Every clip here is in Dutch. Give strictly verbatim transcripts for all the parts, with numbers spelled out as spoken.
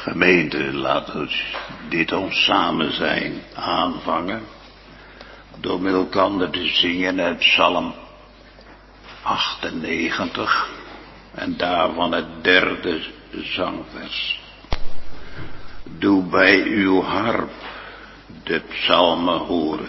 Gemeente, laten we dit ons samen zijn aanvangen door met elkaar te zingen uit Psalm achtennegentig en daarvan het derde zangvers. Doe bij uw harp de psalmen horen.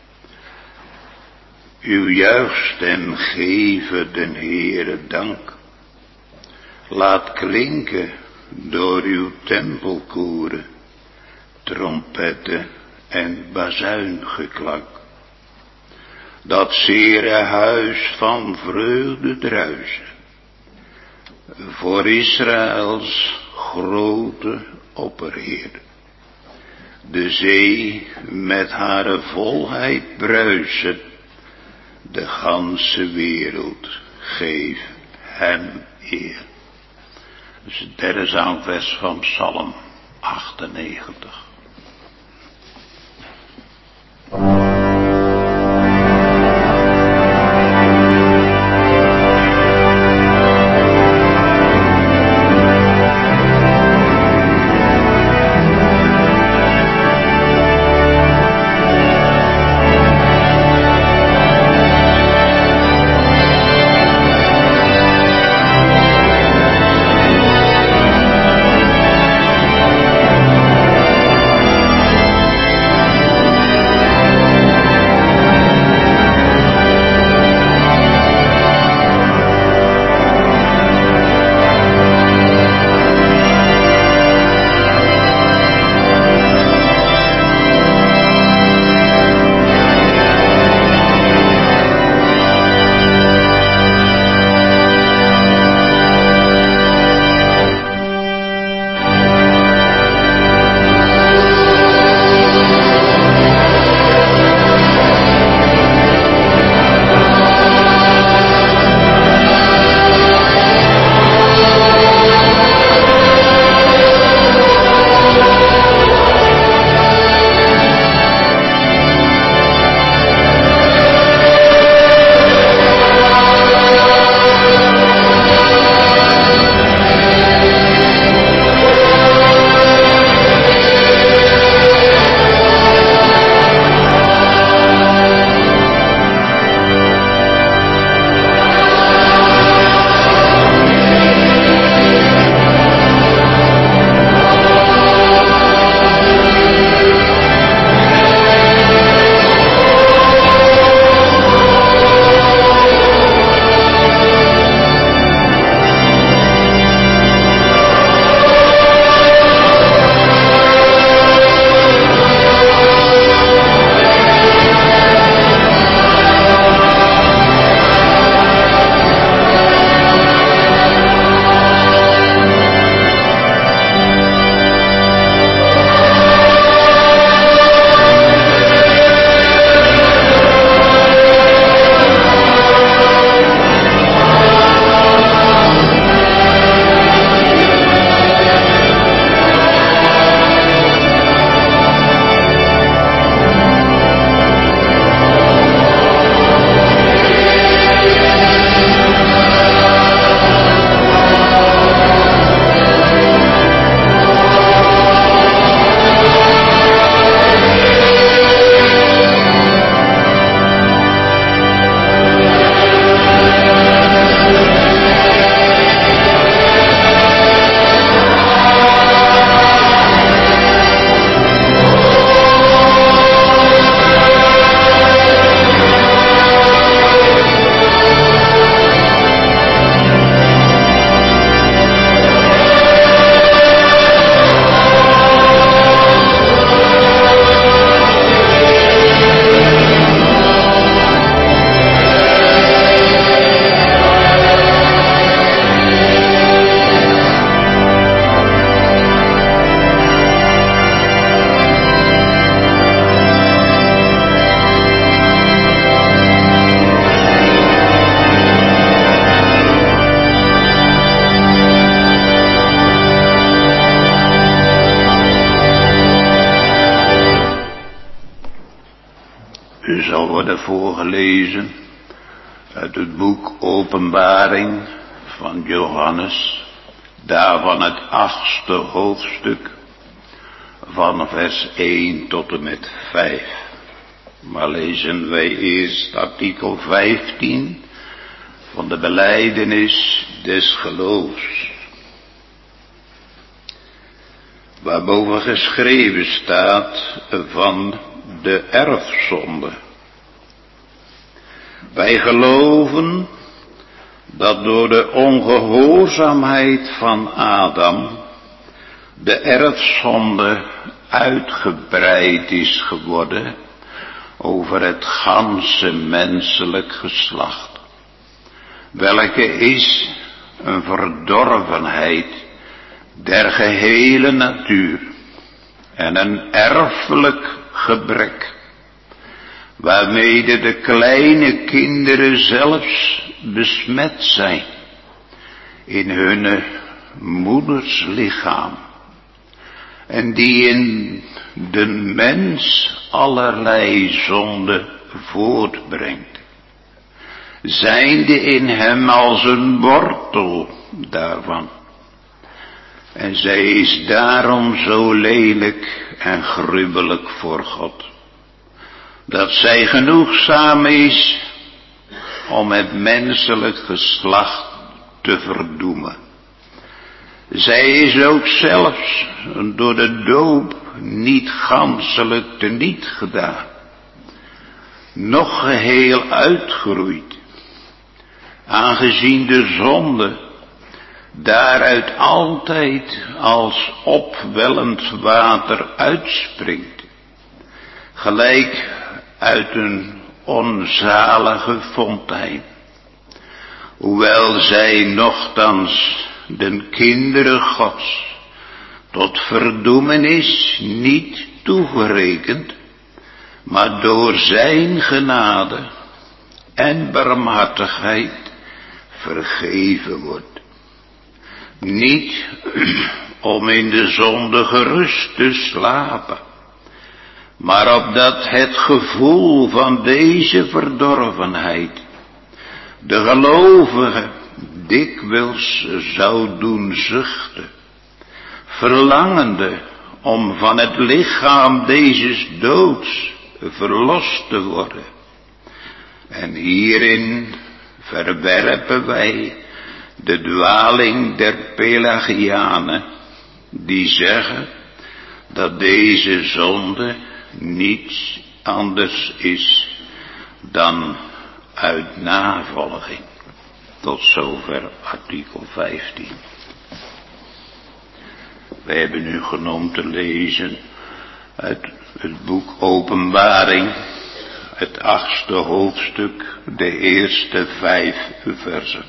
Uw juichstem geven den Heere dank. Laat klinken door uw tempelkoren trompetten en bazuingeklank. Dat zere huis van vreugde druisen voor Israëls grote opperheer. De zee met haar volheid bruisen, de ganse wereld geef hem eer. Dus het derde zangvers van Psalm achtennegentig. U zal worden voorgelezen uit het boek Openbaring van Johannes, Daarvan het achtste hoofdstuk van vers één tot en met vijf. Maar lezen wij eerst artikel vijftien van de belijdenis des geloofs. Waarboven geschreven staat van de erfzonde. Wij geloven dat door de ongehoorzaamheid van Adam de erfzonde uitgebreid is geworden over het ganse menselijk geslacht, welke is een verdorvenheid der gehele natuur en een erfelijk gebrek, waarmede de kleine kinderen zelfs besmet zijn in hun moeders lichaam, en die in de mens allerlei zonde voortbrengt, zijnde in hem als een wortel daarvan. En zij is daarom zo lelijk en gruwelijk voor God, dat zij genoegzaam is om het menselijk geslacht te verdoemen. Zij is ook zelfs door de doop niet ganselijk teniet gedaan, noch geheel uitgeroeid, aangezien de zonde daaruit altijd als opwellend water uitspringt, gelijk uit een onzalige fontein, hoewel zij nochtans den kinderen Gods tot verdoemenis niet toegerekend, maar door zijn genade en barmhartigheid vergeven wordt. Niet om in de zonde gerust te slapen, maar opdat het gevoel van deze verdorvenheid de gelovige dikwijls zou doen zuchten, verlangende om van het lichaam dezes doods verlost te worden. En hierin verwerpen wij de dwaling der Pelagianen, die zeggen dat deze zonde niets anders is dan uit navolging. Tot zover artikel vijftien. We hebben nu genomen te lezen uit het boek Openbaring, het achtste hoofdstuk, de eerste vijf versen.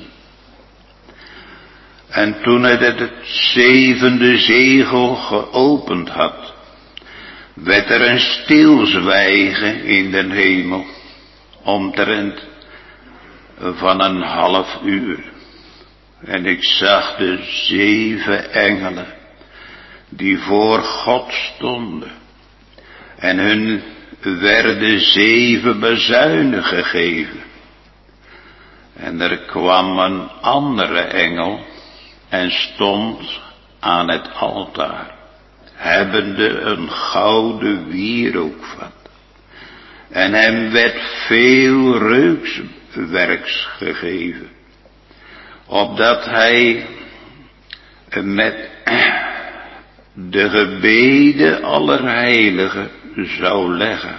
En toen het het zevende zegel geopend had, werd er een stilzwijgen in den hemel, omtrent van een half uur. En ik zag de zeven engelen die voor God stonden, en hun werden zeven bazuinen gegeven. En er kwam een andere engel en stond aan het altaar, hebbende een gouden wierookvat. En hem werd veel reukwerks gegeven, opdat hij met de gebeden aller heiligen zou leggen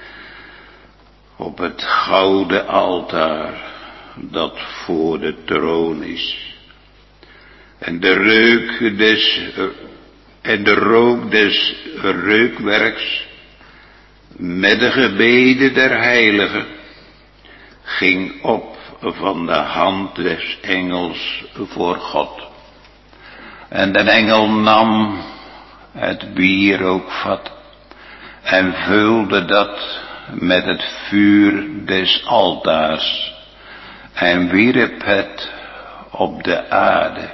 op het gouden altaar dat voor de troon is. En de reuk des en de rook des reukwerks met de gebeden der heiligen ging op van de hand des engels voor God. En de engel nam het wierookvat en vulde dat met het vuur des altaars en wierp het op de aarde.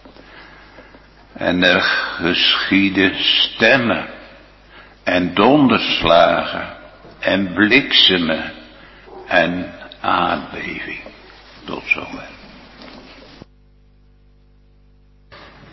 En er geschiedden stemmen en donderslagen en bliksemen en aardbeving. Tot zover.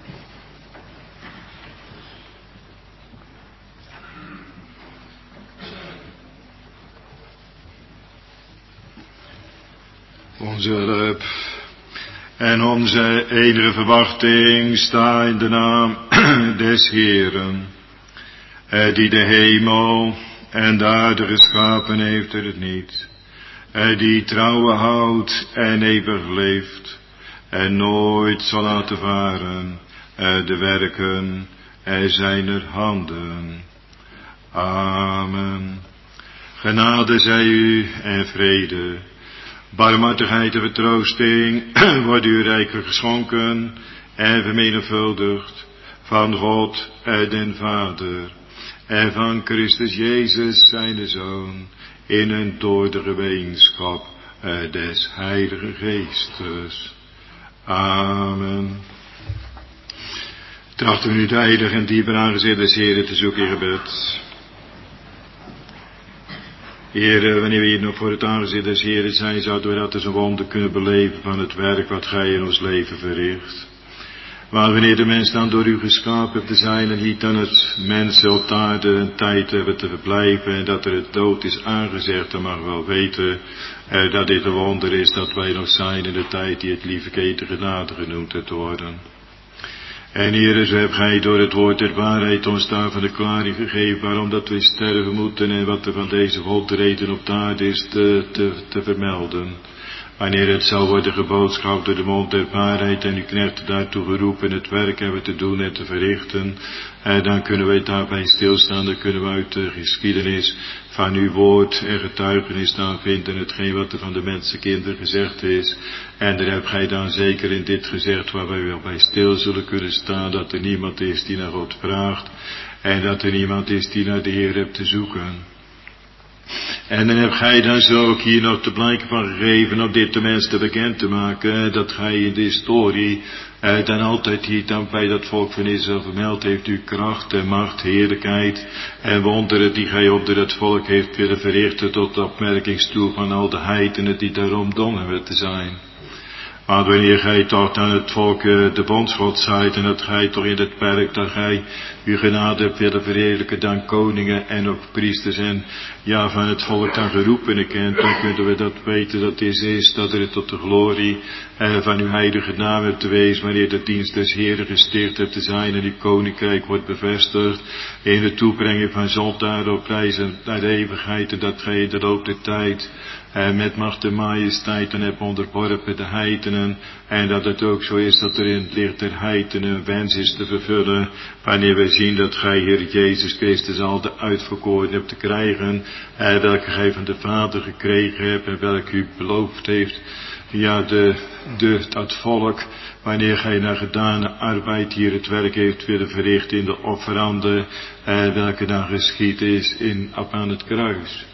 onze hulp en onze enige verwachting sta in de naam des Heeren, die de hemel en de aarde geschapen heeft er het niet, die trouwen houdt en eeuwig leeft en nooit zal laten varen de werken zijner handen. Amen. Genade zij u en vrede, barmhartigheid en vertroosting wordt u rijkelijk geschonken en vermenigvuldigd van God den Vader en van Christus Jezus zijn Zoon in en door de gemeenschap des Heilige Geestes. Amen. Trachten we nu het heilig en dieper aangezicht des Heren te zoeken in gebed. Heere, wanneer we hier nog voor het aangezicht des Heren zijn, zouden we dat als een wonder kunnen beleven van het werk wat Gij in ons leven verricht. Maar wanneer de mens dan door u geschapen hebt te zijn en niet aan het mensen op de aarde een tijd hebben te verblijven en dat er het dood is aangezegd, dan mag wel weten eh, dat dit een wonder is dat wij nog zijn in de tijd die het lieve keten genade genoemd hebt worden. En Heere, zo hebt Gij door het woord der waarheid ons daarvan de klaring gegeven waarom dat wij sterven moeten en wat er van deze wondreden op de aarde is te, te, te vermelden. Wanneer het zou worden geboodschapt door de mond der waarheid en uw knechten daartoe geroepen het werk hebben te doen en te verrichten, en dan kunnen wij daarbij stilstaan, dan kunnen we uit de geschiedenis van uw woord en getuigenis dan vinden hetgeen wat er van de mensenkinderen gezegd is. En daar hebt gij dan zeker in dit gezegd waar wij wel bij stil zullen kunnen staan, dat er niemand is die naar God vraagt en dat er niemand is die naar de Heer hebt te zoeken. En dan heb gij dan zo ook hier nog te blijken van gegeven om dit de mensen te bekend te maken, dat gij in de historie eh, dan altijd hier dan bij dat volk van Israël vermeld heeft uw kracht en macht, heerlijkheid en wonderen die gij onder het volk heeft willen verrichten tot de opmerkingstoel van al de heidenen die daarom dom hebben te zijn. Maar wanneer gij toch aan het volk uh, de bondsgod zijt en dat gij toch in het werk dat gij uw genade hebt willen verheerlijken dan koningen en ook priesters en ja van het volk dan geroepenen kent, dan kunnen we dat weten dat dit is dat er tot de glorie uh, van uw heilige naam hebt te wezen wanneer de dienst des Heeren gesticht hebt te zijn en uw koninkrijk wordt bevestigd in het toebrengen van zondaren op prijzen naar de eeuwigheid en dat gij in de loop der tijd en met macht en majesteit en heb onderworpen de heidenen en dat het ook zo is dat er in het licht der heidenen een wens is te vervullen wanneer wij zien dat gij Heer Jezus Christus al de uitverkoren hebt te krijgen en welke gij van de Vader gekregen hebt en welke u beloofd heeft ja de, de, dat volk wanneer gij naar gedane arbeid hier het werk heeft willen verrichten in de offeranden en welke dan geschied is in, op aan het kruis.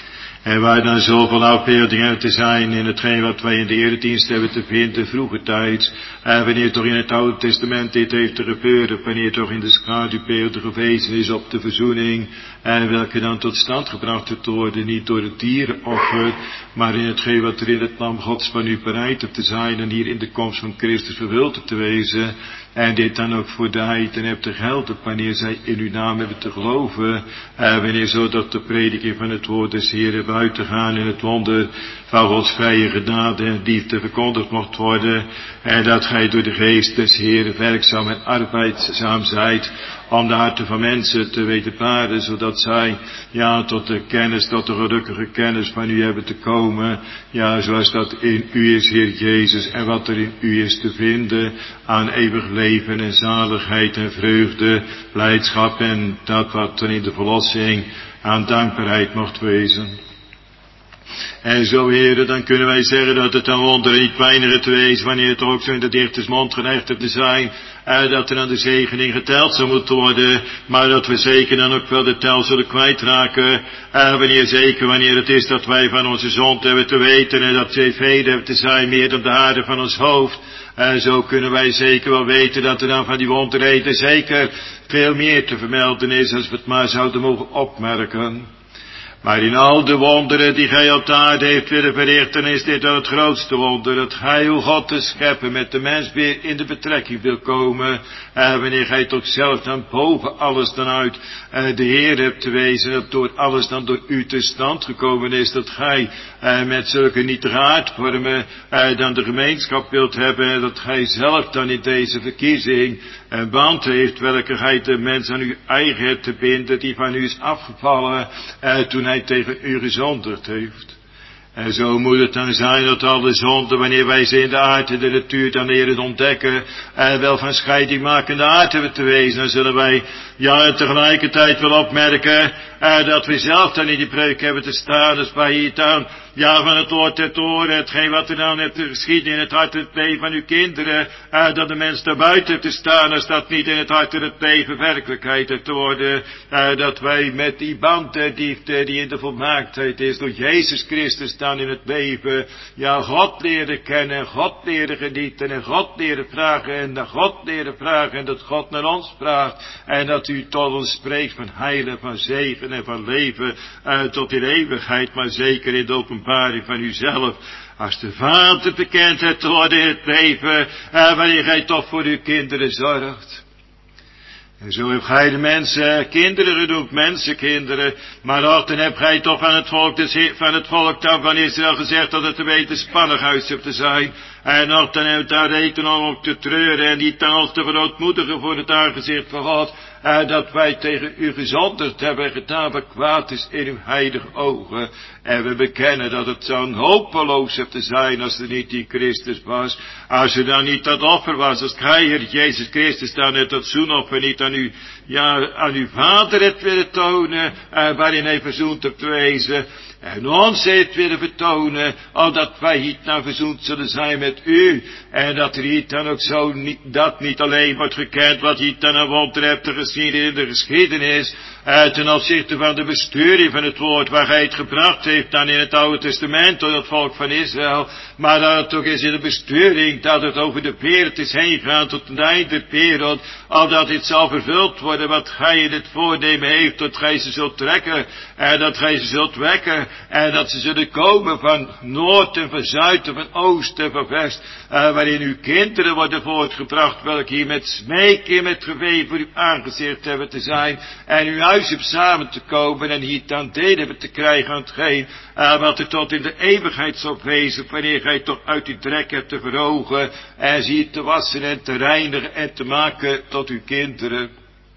En waar dan zoveel afbeeldingen te zijn in hetgeen wat wij in de eredienst hebben te vinden, vroege tijd. En wanneer toch in het Oude Testament dit heeft te gebeuren, wanneer toch in de schaduwbeelden gewezen is op de verzoening. En welke dan tot stand gebracht heeft te worden, niet door het dierenoffer, maar in hetgeen wat er in het lam Gods van u bereid hebt te zijn en hier in de komst van Christus vervuld hebt te wezen. En dit dan ook voor de heiden hebt te gelden, wanneer zij in uw naam hebben te geloven. En wanneer zo dat de prediking van het woord des Heeren buiten gaan in het wonder van Gods vrije genade en liefde verkondigd mocht worden. En dat gij door de geest des Heeren werkzaam en arbeidzaam zijt om de harten van mensen te weten paren, zodat zij, ja, tot de kennis, tot de gelukkige kennis van u hebben te komen. Ja, zoals dat in u is, Heer Jezus, en wat er in u is te vinden aan eeuwig leven en zaligheid en vreugde, blijdschap en dat wat er in de verlossing aan dankbaarheid mocht wezen. En zo, heren, dan kunnen wij zeggen dat het een wonder niet weiniger te wezen, wanneer het ook zo in de dichtersmond geneigd hebt te zijn, en dat er aan de zegening geteld zou moeten worden, maar dat we zeker dan ook wel de tel zullen kwijtraken, en wanneer zeker, wanneer het is dat wij van onze zond hebben te weten, en dat zij velen hebben te zijn, meer dan de haren van ons hoofd, en zo kunnen wij zeker wel weten dat er dan van die wonderheden zeker veel meer te vermelden is, als we het maar zouden mogen opmerken. Maar in al de wonderen die gij op de aarde heeft willen verrichten, is dit dan het grootste wonder, dat gij uw God te scheppen met de mens weer in de betrekking wil komen. En wanneer gij toch zelf dan boven alles dan uit uh, de Heer hebt te wezen, dat door alles dan door u te stand gekomen is, dat gij uh, met zulke nietige aardvormen uh, dan de gemeenschap wilt hebben, dat gij zelf dan in deze verkiezing een band heeft, welke gij de mens aan uw eigen hebt te binden, die van u is afgevallen uh, toen hij tegen u gezondigd heeft. En zo moet het dan zijn dat alle zonden, wanneer wij ze in de aard en de natuur dan leren ontdekken, en wel van scheiding makende aard hebben te wezen, dan zullen wij, ja, tegelijkertijd wel opmerken, eh, dat we zelf dan in die preuk hebben te staan, dus bij hier dan, ja, van het oor tot oor, hetgeen wat er dan hebt geschieden in het hart en het leven van uw kinderen, eh, dat de mens daar buiten heeft te staan, als dat niet in het hart en het leven werkelijkheid heeft te worden, eh, dat wij met die band der liefde die in de volmaaktheid is, door Jezus Christus dan in het leven, ja, God leren kennen, God leren genieten, en God leren vragen, en naar God leren vragen, en dat God naar ons vraagt, en dat u tot ons spreekt van heilen, van zegen en van leven, eh, tot in eeuwigheid, maar zeker in de openbaring van uzelf, als de Vader bekend hebt te worden in het leven, eh, wanneer gij toch voor uw kinderen zorgt. En zo hebt gij de mensen, kinderen genoemd, mensenkinderen, maar ook dan hebt gij toch van het volk, van het volk dan van Israël gezegd dat het een wetenspannig huis hebt te zijn. En nog dan hebben we daar rekenen om op te treuren en niet dan ons te verootmoedigen voor het aangezicht van God. En dat wij tegen u gezondigd hebben gedaan wat kwaad is in uw heilige ogen. En we bekennen dat het zo hopeloos heeft te zijn als er niet die Christus was. Als er dan niet dat offer was, als gij, Heer Jezus Christus, dan het dat zoenoffer niet aan u, ja, aan uw Vader hebt willen tonen, en waarin hij verzoend hebt wezen. En ons heeft willen vertonen, dat wij hier nou verzoend zullen zijn met u. En dat er hier dan ook zo niet, dat niet alleen wordt gekend, wat hier dan een wonder hebt te gezien in de geschiedenis, uh, ten opzichte van de besturing van het woord, waar hij het gebracht heeft dan in het Oude Testament door het volk van Israël. Maar dat het ook is in de besturing, dat het over de wereld is heen gaan tot het einde der wereld, opdat dit zal vervuld worden wat gij in het voornemen heeft, dat gij ze zult trekken, en dat gij ze zult wekken, en dat ze zullen komen van noord en van zuid en van oost en van west, uh, waarin uw kinderen worden voortgebracht, welke hier met smeken en met gewee voor uw aangezicht hebben te zijn, en uw huis hebt samen te komen, en hier dan deel hebben te krijgen aan hetgeen, uh, wat er tot in de eeuwigheid zal wezen, wanneer gij toch uit die drek hebt te verhogen, en ze hier te wassen en te reinigen en te maken tot uw kinderen.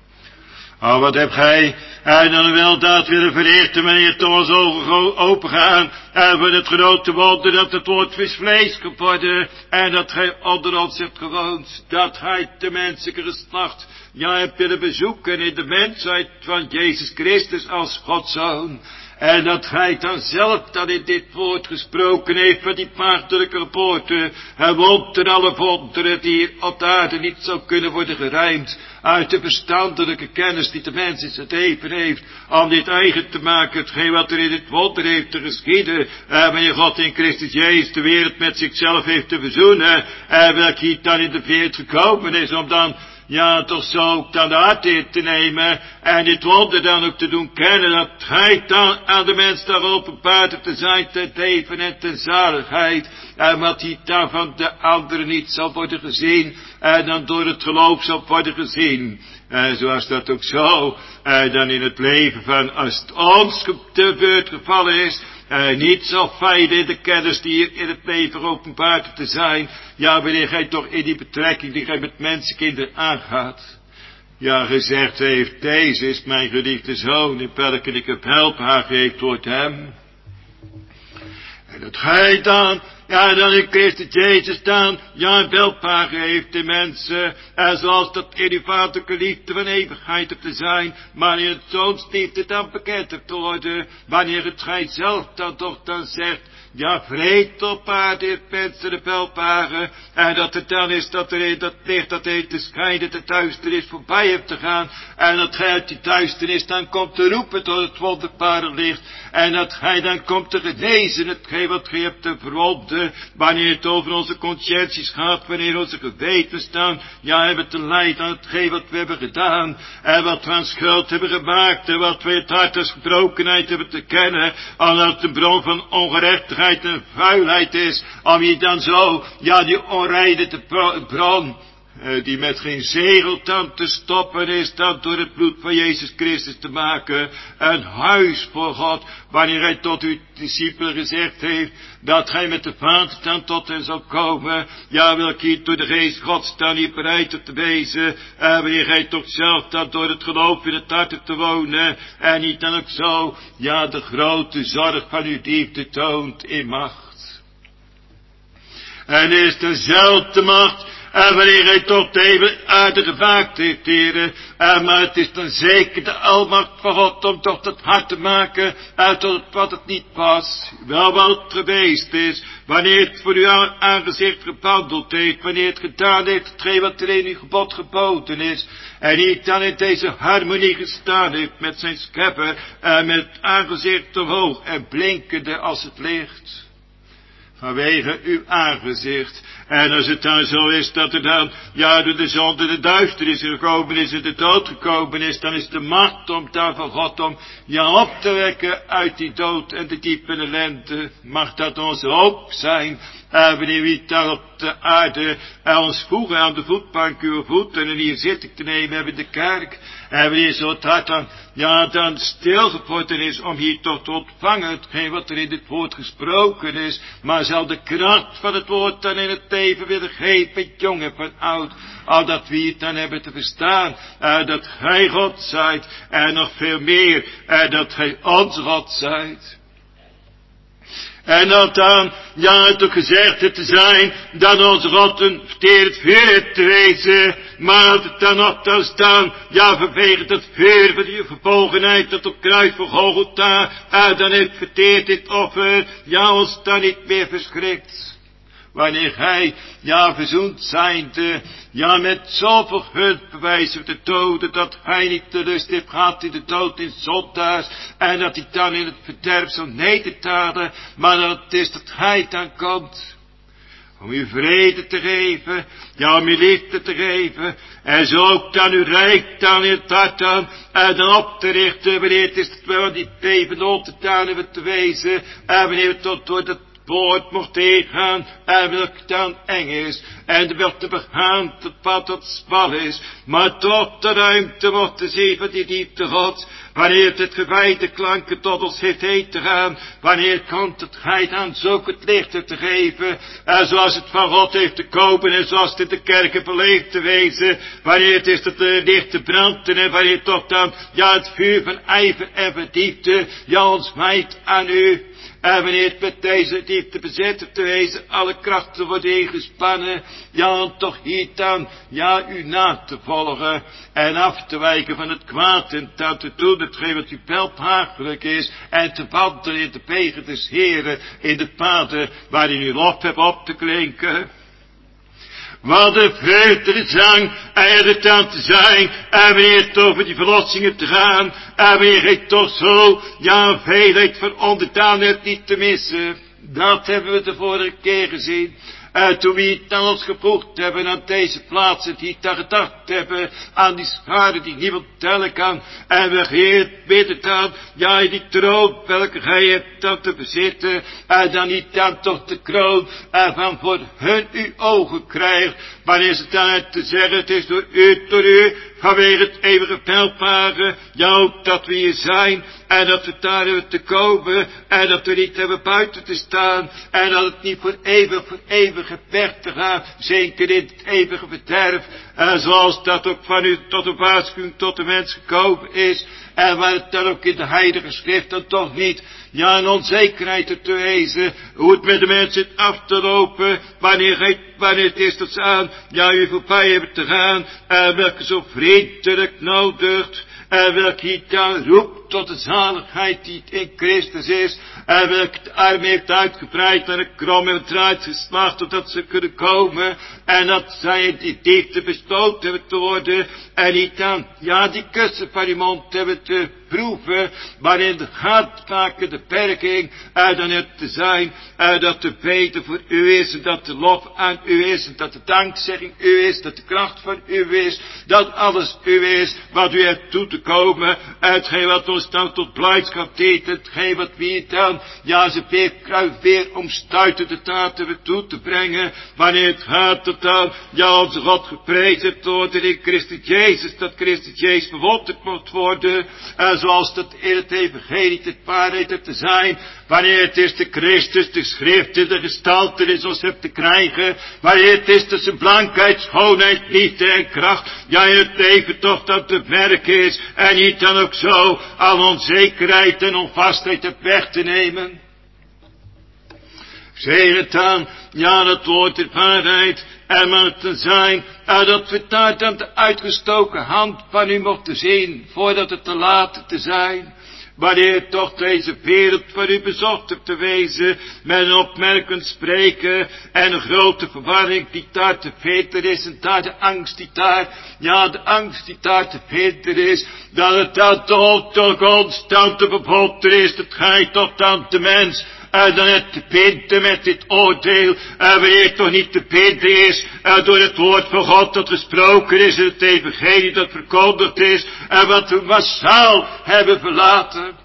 Oh, wat hebt gij en dan wel daad willen verrichten, wanneer toch ons ogen open gaan, en voor het grote wonder dat het woord vis vlees geworden, en dat gij onder ons hebt gewoond, dat gij de menselijke geslacht, ja, hebt willen bezoeken in de mensheid van Jezus Christus als Gods Zoon. En dat gij dan zelf dan in dit woord gesproken heeft van die maagdelijke geboorte, en wonder alle wonderen die hier op de aarde niet zou kunnen worden gerijmd, uit de verstandelijke kennis die de mens in zijn leven heeft, om dit eigen te maken, hetgeen wat er in dit wonder heeft te geschieden, en wanneer God in Christus Jezus de wereld met zichzelf heeft te verzoenen, en welk hier dan in de wereld gekomen is, om dan, ja, toch zo ook dan de hart in te nemen, en dit wonder dan ook te doen kennen, dat gij dan aan de mens daar openbaard hebt te zijn, ten leven en ten zaligheid, en wat hier dan van de anderen niet zal worden gezien, en dan door het geloof zal worden gezien. En zoals dat ook zo, en dan in het leven van, als het ons te beurt gevallen is, en niet zal feilen in de kennis die hier in het leven openbaard te zijn, ja, wanneer gij toch in die betrekking die gij met mensenkinderen aangaat, ja, gezegd heeft, deze is mijn geliefde zoon, in welke ik heb helpen haar geeft tot hem. En dat gij dan, ja, dan in Christus Jezus dan, ja, een welpaar heeft de mensen, en zoals dat in uw vaderlijke liefde van eeuwigheid hebt te zijn, maar in het zoons liefde dan bekend hebt te worden, wanneer het gij zelf dan toch dan zegt, ja, vrede op aarde heeft mensen de welparen, en dat het dan is dat er in dat licht dat heeft te schijnen, de duisternis voorbij hebt te gaan, en dat gij uit die duisternis dan komt te roepen tot het wonderbare licht, en dat gij dan komt te genezen, hetgeen wat gij hebt te verwonden, wanneer het over onze conscienties gaat, wanneer onze geweten staan, ja, hebben te lijden aan hetgeen wat we hebben gedaan, en wat we aan schuld hebben gemaakt, en wat we het hart als gebrokenheid hebben te kennen, en dat de bron van ongerechtigheid en vuilheid is, om je dan zo, ja, die onreine te bron, Uh, die met geen zegeltand te stoppen is dan door het bloed van Jezus Christus te maken. Een huis voor God, wanneer hij tot uw discipelen gezegd heeft, dat gij met de Vader dan tot hen zal komen. Ja, wil ik hier door de geest Gods dan hier bereid op te wezen. En uh, wanneer gij toch zelf dan door het geloof in het hart hebt te wonen. En niet dan ook zo, ja, de grote zorg van uw liefde toont in macht. En is dezelfde macht. En wanneer hij tot de eeuwige aarde gevaakt heeft, heren. En maar het is dan zeker de almacht van God om toch het hart te maken uit wat het niet was. Wel wat het geweest is. Wanneer het voor uw aangezicht gewandeld heeft. Wanneer het gedaan heeft hetgeen wat er in uw gebod geboden is. En niet dan in deze harmonie gestaan heeft met zijn schepper. En met het aangezicht omhoog en blinkende als het licht. Vanwege uw aangezicht. En als het dan zo is dat er dan, ja, door de zonde de duisternis gekomen is en de dood gekomen is, dan is de macht om daar van God om, ja, op te wekken uit die dood en de diepe ellende. Mag dat onze hoop zijn. En wanneer we dan op de aarde en ons voegen aan de voetbank uw voeten en hier zit ik te nemen hebben in de kerk. En wanneer zo het hart dan, ja, dan stilgevorden is om hier toch te ontvangen hetgeen wat er in dit woord gesproken is. Maar zal de kracht van het woord dan in het leven willen geven, jong en van oud. Al dat we het dan hebben te verstaan. Uh, dat gij God zijt. En nog veel meer. Uh, dat gij ons God zijt. En dat dan, ja, het ook gezegd te zijn, dat onze God een verteerd vuur te wezen, maar dat het dan nog dan staan, ja, vanwege dat vuur van die verbolgenheid, dat op kruis voor Golgotha, uh, dan heeft verteerd dit offer, ja, ons dan niet meer verschrikt. Wanneer gij, ja, verzoend zijnde, ja, met zoveel gunst bewijzen de doden, dat hij niet de lust heeft gehad in de dood in zondaars, en dat hij dan in het verderf zal nedertalen, maar dat het is dat hij dan komt, om u vrede te geven, ja, om u liefde te geven, en zo ook dan uw rijk dan in het hart dan, en dan op te richten, wanneer het is dat we aan die leven ondertaan hebben te wezen, en wanneer we tot door dat woord mocht heen gaan, en welk dan eng is, en de wel te begaan, het pad dat smal is, maar toch de ruimte mocht te zien van die diepte Gods, wanneer het het gewijde klanken tot ons heeft heen te gaan, wanneer komt het gij aan zulk het licht te geven, en zoals het van God heeft te kopen, en zoals het in de kerken beleefd te wezen, wanneer het is dat de lichten branden, en wanneer toch dan, ja, het vuur van ijver en verdiepte, ja, ons wijdt aan u. En wanneer het met deze diepte bezet te wezen, alle krachten worden ingespannen, ja, om toch hier dan, ja, u na te volgen, en af te wijken van het kwaad, en dan te doen hetgeen wat u welbehagelijk is, en te wandelen in de wegen des Heren, in de paden waarin u lof hebt op te klinken. Wat een vreugdige zang er het aan te zijn, en wanneer het over die verlossingen te gaan, en wanneer ik toch zo, ja, een veelheid van onderdaan hebt niet te missen. Dat hebben we de vorige keer gezien. En toen we het aan ons gevoegd hebben aan deze plaatsen, die daar gedacht hebben aan die schade die niemand tellen kan. En we geheerd bidden dan, ja, die troon welke gij hebt dan te bezitten. En dan niet dan toch de kroon en van voor hun uw ogen krijgt. Wanneer is het dan te zeggen, het is door u, door u, vanwege het eeuwige welvaren, ja, ook dat we hier zijn, en dat we daar hebben te komen, en dat we niet hebben buiten te staan, en dat het niet voor eeuwig, voor eeuwig weg te gaan, zeker in het eeuwige verderf, en zoals dat ook van u tot een waarschuwing tot de mens gekomen is, en waar het dan ook in de heilige schrift dan toch niet, ja, een onzekerheid te wezen, hoe het met de mens zit af te lopen, wanneer, hij, wanneer het is dat ze aan, ja, u voorbij hebben te gaan, en welke zo vriendelijk nodigt, en welke hij dan roept tot de zaligheid die in Christus is, en welke de arm heeft uitgebreid en de krom heeft eruit geslacht, totdat ze kunnen komen, en dat zij in die diepte besloten hebben te worden, en niet dan, ja, die kussen van die mond hebben te proeven, maar in de gaatmaken, de berging, en dan het te zijn, en dat de beten voor u is, en dat de lof aan u is, en dat de dankzegging u is, dat de kracht van u is, dat alles u is, wat u hebt toe te komen, hetgeen wat ons dan tot blijdschap deed, hetgeen wat we dan gaan, ja, ze weer, weer omstuiten de taten toe te brengen, wanneer het gaat tot aan, ja, onze God geprezen wordt in Christus Jezus, dat Christus Jezus bewonderd moet worden, en zoals dat in het evangelie het waarheid heeft te zijn, wanneer het is de Christus, de schrift, de gestalte is ons hebt te krijgen, wanneer het is dat zijn blankheid, schoonheid, liefde en kracht, ja, in het leven toch dat te merken is, en niet dan ook zo aan onzekerheid en onvastheid heb weg te nemen. Zeg het dan, ja, dat woord der waarheid, er mag te zijn, en dat we daar dan de uitgestoken hand van u mochten zien, voordat het te laat te zijn. Wanneer toch deze wereld voor u bezocht hebt te wezen, met een opmerkend spreken en een grote verwarring die daar te vinden is, en daar de angst die daar, ja, de angst die daar te vinden is, dat het dan toch, toch constante bebotten is, dat gij toch dan de mens, en dan het te vinden met dit oordeel, en wanneer het toch niet te vinden is, en door het woord van God dat gesproken is, en het evangelie dat verkondigd is, en wat we massaal hebben verlaten.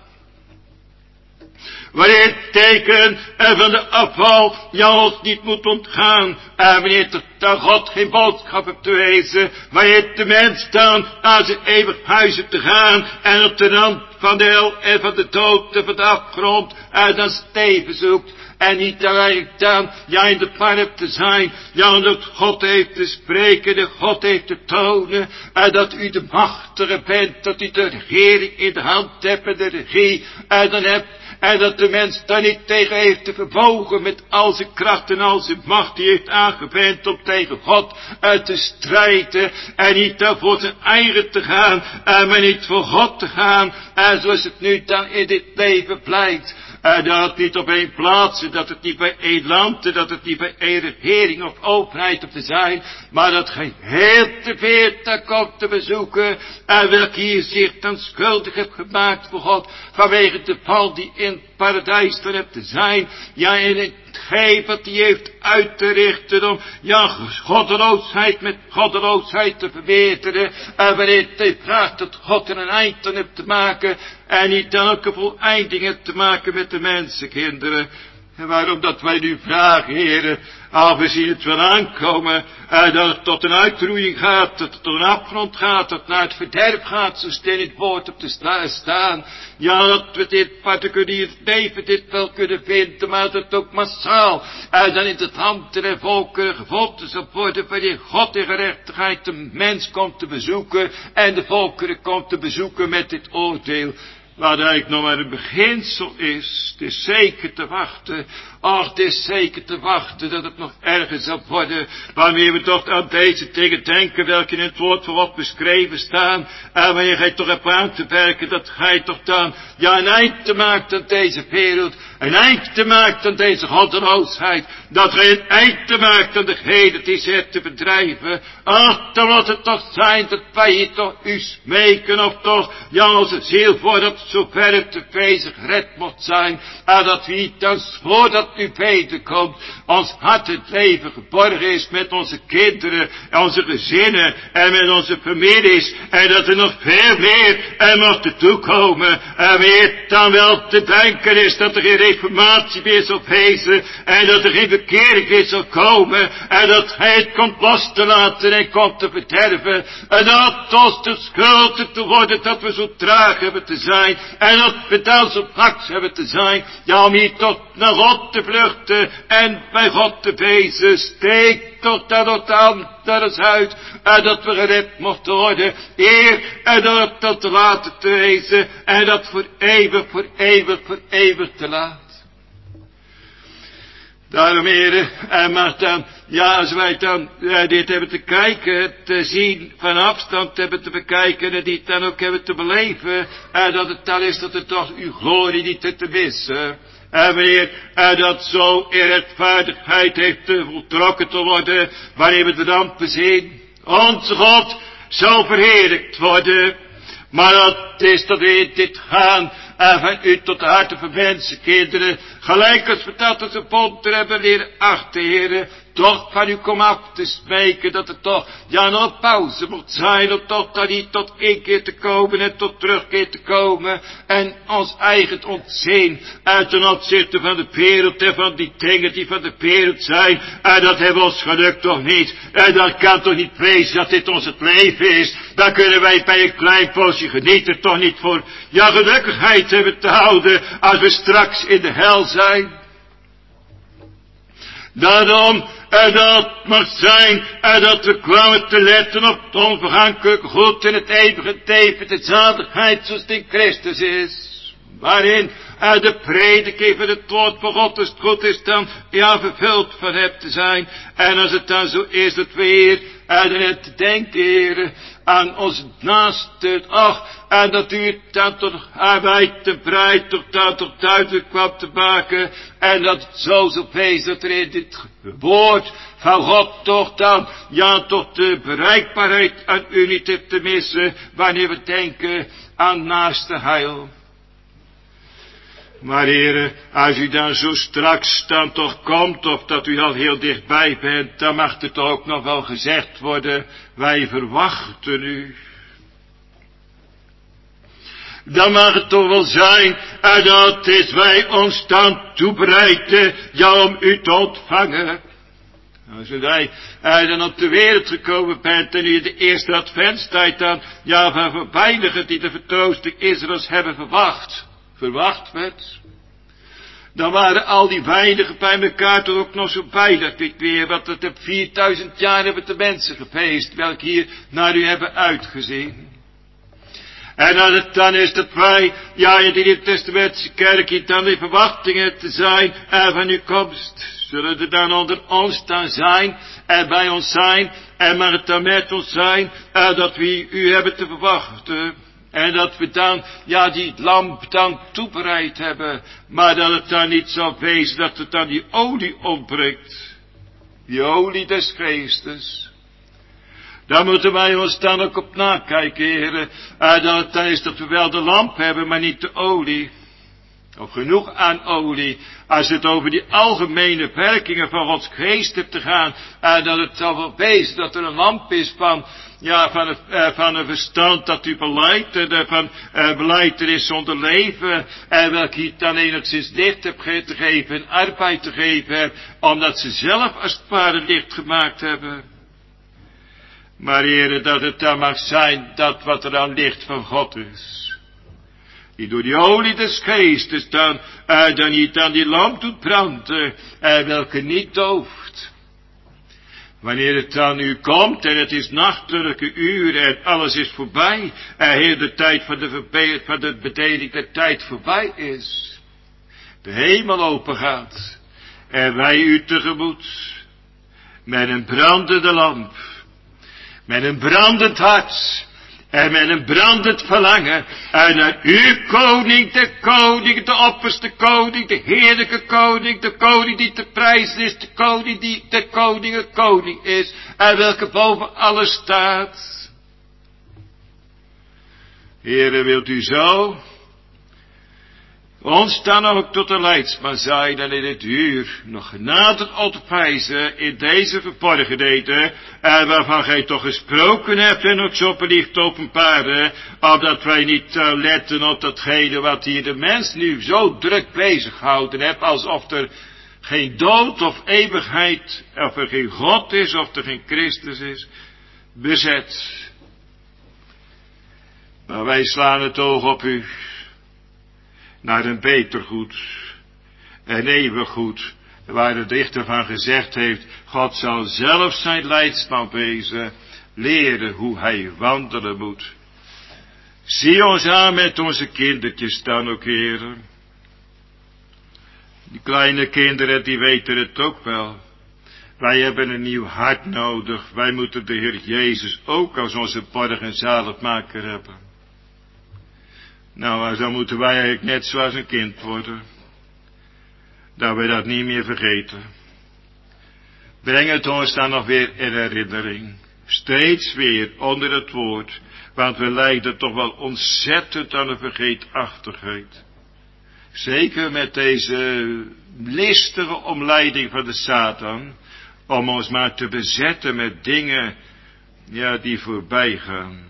Wanneer het teken van de afval jou ons niet moet ontgaan, en wanneer het dan God geen boodschap hebt te wezen, wanneer de mens dan aan zijn eeuwig huis hebt te gaan, en op de rand van de hel en van de dood en van de afgrond, en dan steven zoekt, en niet eigenlijk dan, ja, in de park te zijn, ja, omdat God heeft te spreken, de God heeft te tonen, en dat u de machtige bent, dat u de regering in de hand hebt en de regie, en dan hebt, en dat de mens daar niet tegen heeft te verbogen met al zijn kracht en al zijn macht die heeft aangewend om tegen God uit te strijden en niet dan voor zijn eigen te gaan, en maar niet voor God te gaan, en zoals het nu dan in dit leven blijkt. En dat het niet op één plaats, dat het niet bij één land, dat het niet bij één regering of overheid op te zijn, maar dat gij heel te veel daar komt te bezoeken, en welke hier zich dan schuldig hebt gemaakt voor God, vanwege de val die in het paradijs dan hebt te zijn, ja, in het hetgeen wat hij heeft uit te richten om, ja, goddeloosheid met goddeloosheid te verbeteren, en wanneer hij vraagt dat God er een eind aan hebt te maken, en niet elke voleinding hebt te maken met de mensenkinderen. En waarom dat wij nu vragen, heren, al we zien het wel aankomen, en dat het tot een uitroeiing gaat, dat het tot een afgrond gaat, dat het naar het verderf gaat, zo stil in het woord op te staan. Ja, dat we dit particulier leven, dit wel kunnen vinden, maar dat het ook massaal, en dan in het hand der volkeren gevonden zal worden, wanneer God in gerechtigheid de mens komt te bezoeken, en de volkeren komt te bezoeken met dit oordeel. Wat eigenlijk nog maar een beginsel is, het is zeker te wachten. Och, het is zeker te wachten dat het nog erger zal worden, wanneer we toch aan deze dingen denken, welke in het woord van God beschreven staan, en wanneer gij toch hebt aan te werken, dat gij toch dan, ja, een eind te maakt aan deze wereld, een eind te maakt aan deze goddeloosheid, dat gij een eind te maakt aan degene die ze hebt te bedrijven. Ach, dan moet het toch zijn dat wij hier toch u smeken, of toch, ja, onze ziel voordat zover het te wezen gered mocht zijn, en dat we niet dan voordat u beter komt, ons hart het leven geborgen is met onze kinderen, en onze gezinnen, en met onze families, en dat er nog veel meer en mag te toekomen, en weer dan wel te denken is dat er geen reformatie meer zal wezen, en dat er geen bekering meer zal komen, en dat hij het komt los te laten en komt te verderven, en dat ons de schuld te worden dat we zo traag hebben te zijn, en dat we dan zo hard hebben te zijn, ja, om hier tot naar God te vluchten en bij God te wezen. Steek toch dat het aan naar ons uit, en dat we gered mochten worden, eer en dat dat te laten te wezen, en dat voor eeuwig, voor eeuwig, voor eeuwig te laat. Daarom, heren, en maar dan, ja, als wij dan ja, dit hebben te kijken, te zien, van afstand hebben te bekijken, en dit dan ook hebben te beleven, en dat het dan is dat er toch uw glorie niet te missen. En wanneer en dat zo in rechtvaardigheid heeft te voltrokken te worden, wanneer we de rampen zien, onze God zal verheerlijkt worden. Maar dat is dat we in dit gaan, en van u tot de harten van mensen, kinderen, gelijk als we dat als een bond er hebben leren achten, heren, toch van u kom af te spreken, dat er toch, ja, een pauze moet zijn, om toch dan niet tot één keer te komen en tot terugkeer te komen, en ons eigen ontzien uit ten opzichte van de wereld en van die dingen die van de wereld zijn, en dat hebben ons gelukt toch niet, en dat kan toch niet wezen dat dit ons het leven is, dan kunnen wij bij een klein poosje genieten toch niet voor, ja, gelukkigheid hebben te houden, als we straks in de hel zijn. Daarom, en dat mag zijn, en dat we kwamen te letten op het onvergankelijke goed en het eeuwige leven, de zaligheid zoals het in Christus is. Waarin uit de prediking van het woord van God, als het goed is dan, ja, vervuld van hebt te zijn. En als het dan zo is dat we hier uit het denken, heren, aan ons naaste, ach, en dat u het dan tot wijd en breed toch dan toch duidelijk kwam te maken, en dat het zo zo wees dat er in dit woord van God toch dan, ja, toch de bereikbaarheid aan u niet heeft te missen, wanneer we denken aan naaste heil. Maar heren, als u dan zo straks dan toch komt, of dat u al heel dichtbij bent, dan mag het ook nog wel gezegd worden, wij verwachten u. Dan mag het toch wel zijn, en dat is wij ons dan toebereiden, ja, om u te ontvangen. Als u dan op de wereld gekomen bent en u de eerste adventstijd dan, ja, van weinigen die de vertroosting Israëls hebben verwacht, verwacht werd, dan waren al die weinigen bij elkaar toch ook nog zo bij, dat ik weer, want het heb vierduizend jaar hebben de mensen gefeest, welke hier naar u hebben uitgezien. En als het dan is dat wij, ja, in de Nieuwe Testamentische kerk hier dan in verwachtingen te zijn, en van uw komst, zullen er dan onder ons dan zijn, en bij ons zijn, en mag het dan met ons zijn, en dat we u hebben te verwachten. En dat we dan, ja, die lamp dan toebereid hebben, maar dat het dan niet zal wezen dat het dan die olie ontbreekt. Die olie des geestes. Daar moeten wij ons dan ook op nakijken, heren. En dat het dan is dat we wel de lamp hebben, maar niet de olie. Of genoeg aan olie. Als het over die algemene werkingen van Gods geest hebt te gaan. En dat het zal wel wezen dat er een lamp is van, ja, van, het, uh, van een verstand dat u beleidt. En van uh, beleid er is zonder leven. En welke je dan enigszins licht hebt ge- te geven en arbeid te geven hebt. Omdat ze zelf als het ware licht gemaakt hebben. Maar heren, dat het dan mag zijn dat wat er aan licht van God is. Die door die olie des geestes dan, uh, dan niet aan die lamp doet branden, uh, welke niet dooft. Wanneer het dan u komt en het is nachtelijke uren en alles is voorbij, en heel de tijd van de, verbe- van de bedeling der tijd voorbij is. De hemel open gaat en wij u tegemoet, met een brandende lamp, met een brandend hart, en met een brandend verlangen, en naar u, koning, de koning, de opperste koning, de heerlijke koning, de koning die te prijzen is, de koning die de koningen koning is, en welke boven alles staat. Heere, wilt u zo ons dan ook tot de leidsman zijn en in het uur nog genaderd ontprijzen in deze verborgenheden, en waarvan gij toch gesproken hebt en ook zo belicht openbaren, opdat wij niet uh, letten op datgene wat hier de mens nu zo druk bezighouden hebt, alsof er geen dood of eeuwigheid, of er geen God is, of er geen Christus is, bezet. Maar wij slaan het oog op u, naar een beter goed, een eeuwig goed, waar de dichter van gezegd heeft, God zal zelf zijn leidsman wezen, leren hoe hij wandelen moet. Zie ons aan met onze kindertjes dan ook, heren. Die kleine kinderen, die weten het ook wel. Wij hebben een nieuw hart nodig, wij moeten de Heer Jezus ook als onze borg en zaligmaker hebben. Nou, dan moeten wij eigenlijk net zoals een kind worden. Dat we dat niet meer vergeten. Breng het ons dan nog weer in herinnering. Steeds weer onder het woord. Want we lijden toch wel ontzettend aan de vergeetachtigheid. Zeker met deze listige omleiding van de Satan, om ons maar te bezetten met dingen, ja, die voorbij gaan.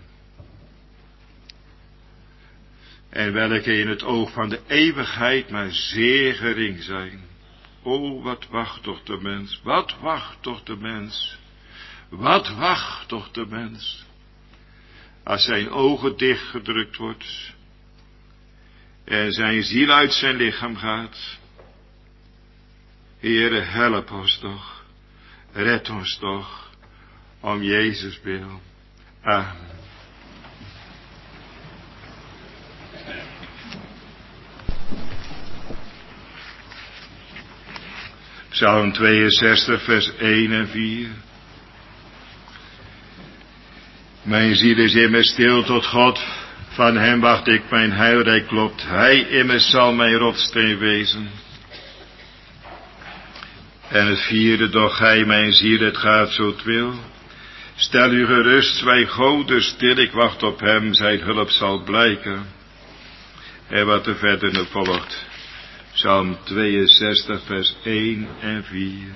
En welke in het oog van de eeuwigheid maar zeer gering zijn. O, wat wacht toch de mens, wat wacht toch de mens, wat wacht toch de mens, als zijn ogen dichtgedrukt wordt en zijn ziel uit zijn lichaam gaat. Heere, help ons toch, red ons toch, om Jezus wil. Amen. Psalm tweeënzestig, vers één en vier. Mijn ziel is immers stil tot God, van hem wacht ik mijn heilrijk klopt. Hij immers zal mijn rotssteen wezen. En het vierde, doch gij mijn ziel, het gaat zo twil. Stel u gerust, zwijg goden stil, ik wacht op hem, zijn hulp zal blijken. En wat er verder nog volgt. Psalm tweeënzestig, vers één en vier.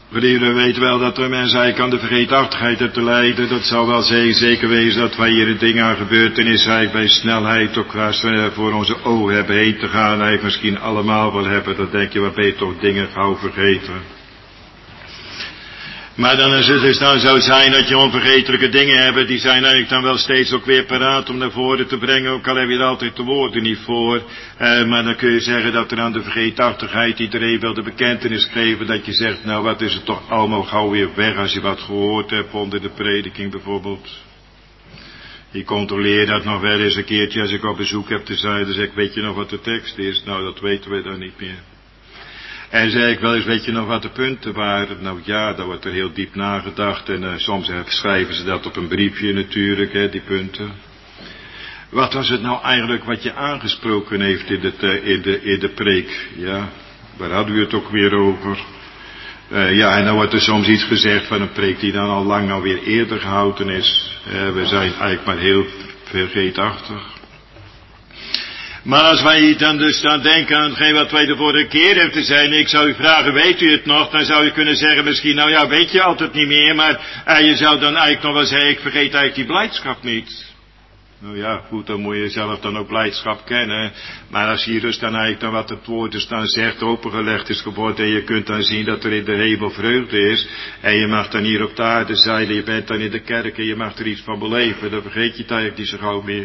We weten wel dat er mensen eigenlijk aan de vergeetachtigheid hebben te lijden. Dat zou wel zeker wezen dat wij hier een ding aan gebeurtenissen eigenlijk bij snelheid, ook als we voor onze ogen hebben heen te gaan, eigenlijk misschien allemaal wel hebben. Dan denk je, wat ben je toch dingen gauw vergeten. Maar dan is het dus dan zo zijn dat je onvergetelijke dingen hebt, die zijn eigenlijk dan wel steeds ook weer paraat om naar voren te brengen, ook al heb je er altijd de woorden niet voor. Uh, maar dan kun je zeggen dat er aan de vergeetachtigheid iedereen wel de bekentenis geven, dat je zegt, nou wat is het toch allemaal gauw weer weg als je wat gehoord hebt onder de prediking bijvoorbeeld. Ik controleer dat nog wel eens een keertje als ik op bezoek heb te zijn, dan zeg ik, weet je nog wat de tekst is? Nou, dat weten we dan niet meer. En zei ik wel eens, weet je nog wat de punten waren? Nou ja, daar wordt er heel diep nagedacht. En uh, soms schrijven ze dat op een briefje natuurlijk, hè, die punten. Wat was het nou eigenlijk wat je aangesproken heeft in, het, uh, in, de, in de preek? Ja, waar hadden we het ook weer over? Uh, ja, en dan wordt er soms iets gezegd van een preek die dan al lang alweer eerder gehouden is. Uh, we zijn eigenlijk maar heel vergeetachtig. Maar als wij dan dus aan denken aan hetgeen wat wij de vorige keer hebben te zijn, ik zou u vragen, weet u het nog? Dan zou je kunnen zeggen misschien, nou ja, weet je altijd niet meer, maar uh, je zou dan eigenlijk nog wel zeggen, ik vergeet eigenlijk die blijdschap niet. Nou ja, goed, dan moet je zelf dan ook blijdschap kennen. Maar als hier dus dan eigenlijk dan wat het woord dus dan zegt, opengelegd is geworden, en je kunt dan zien dat er in de hemel vreugde is, en je mag dan hier op de aarde zijn, je bent dan in de kerk en je mag er iets van beleven, dan vergeet je het eigenlijk niet zo gauw meer.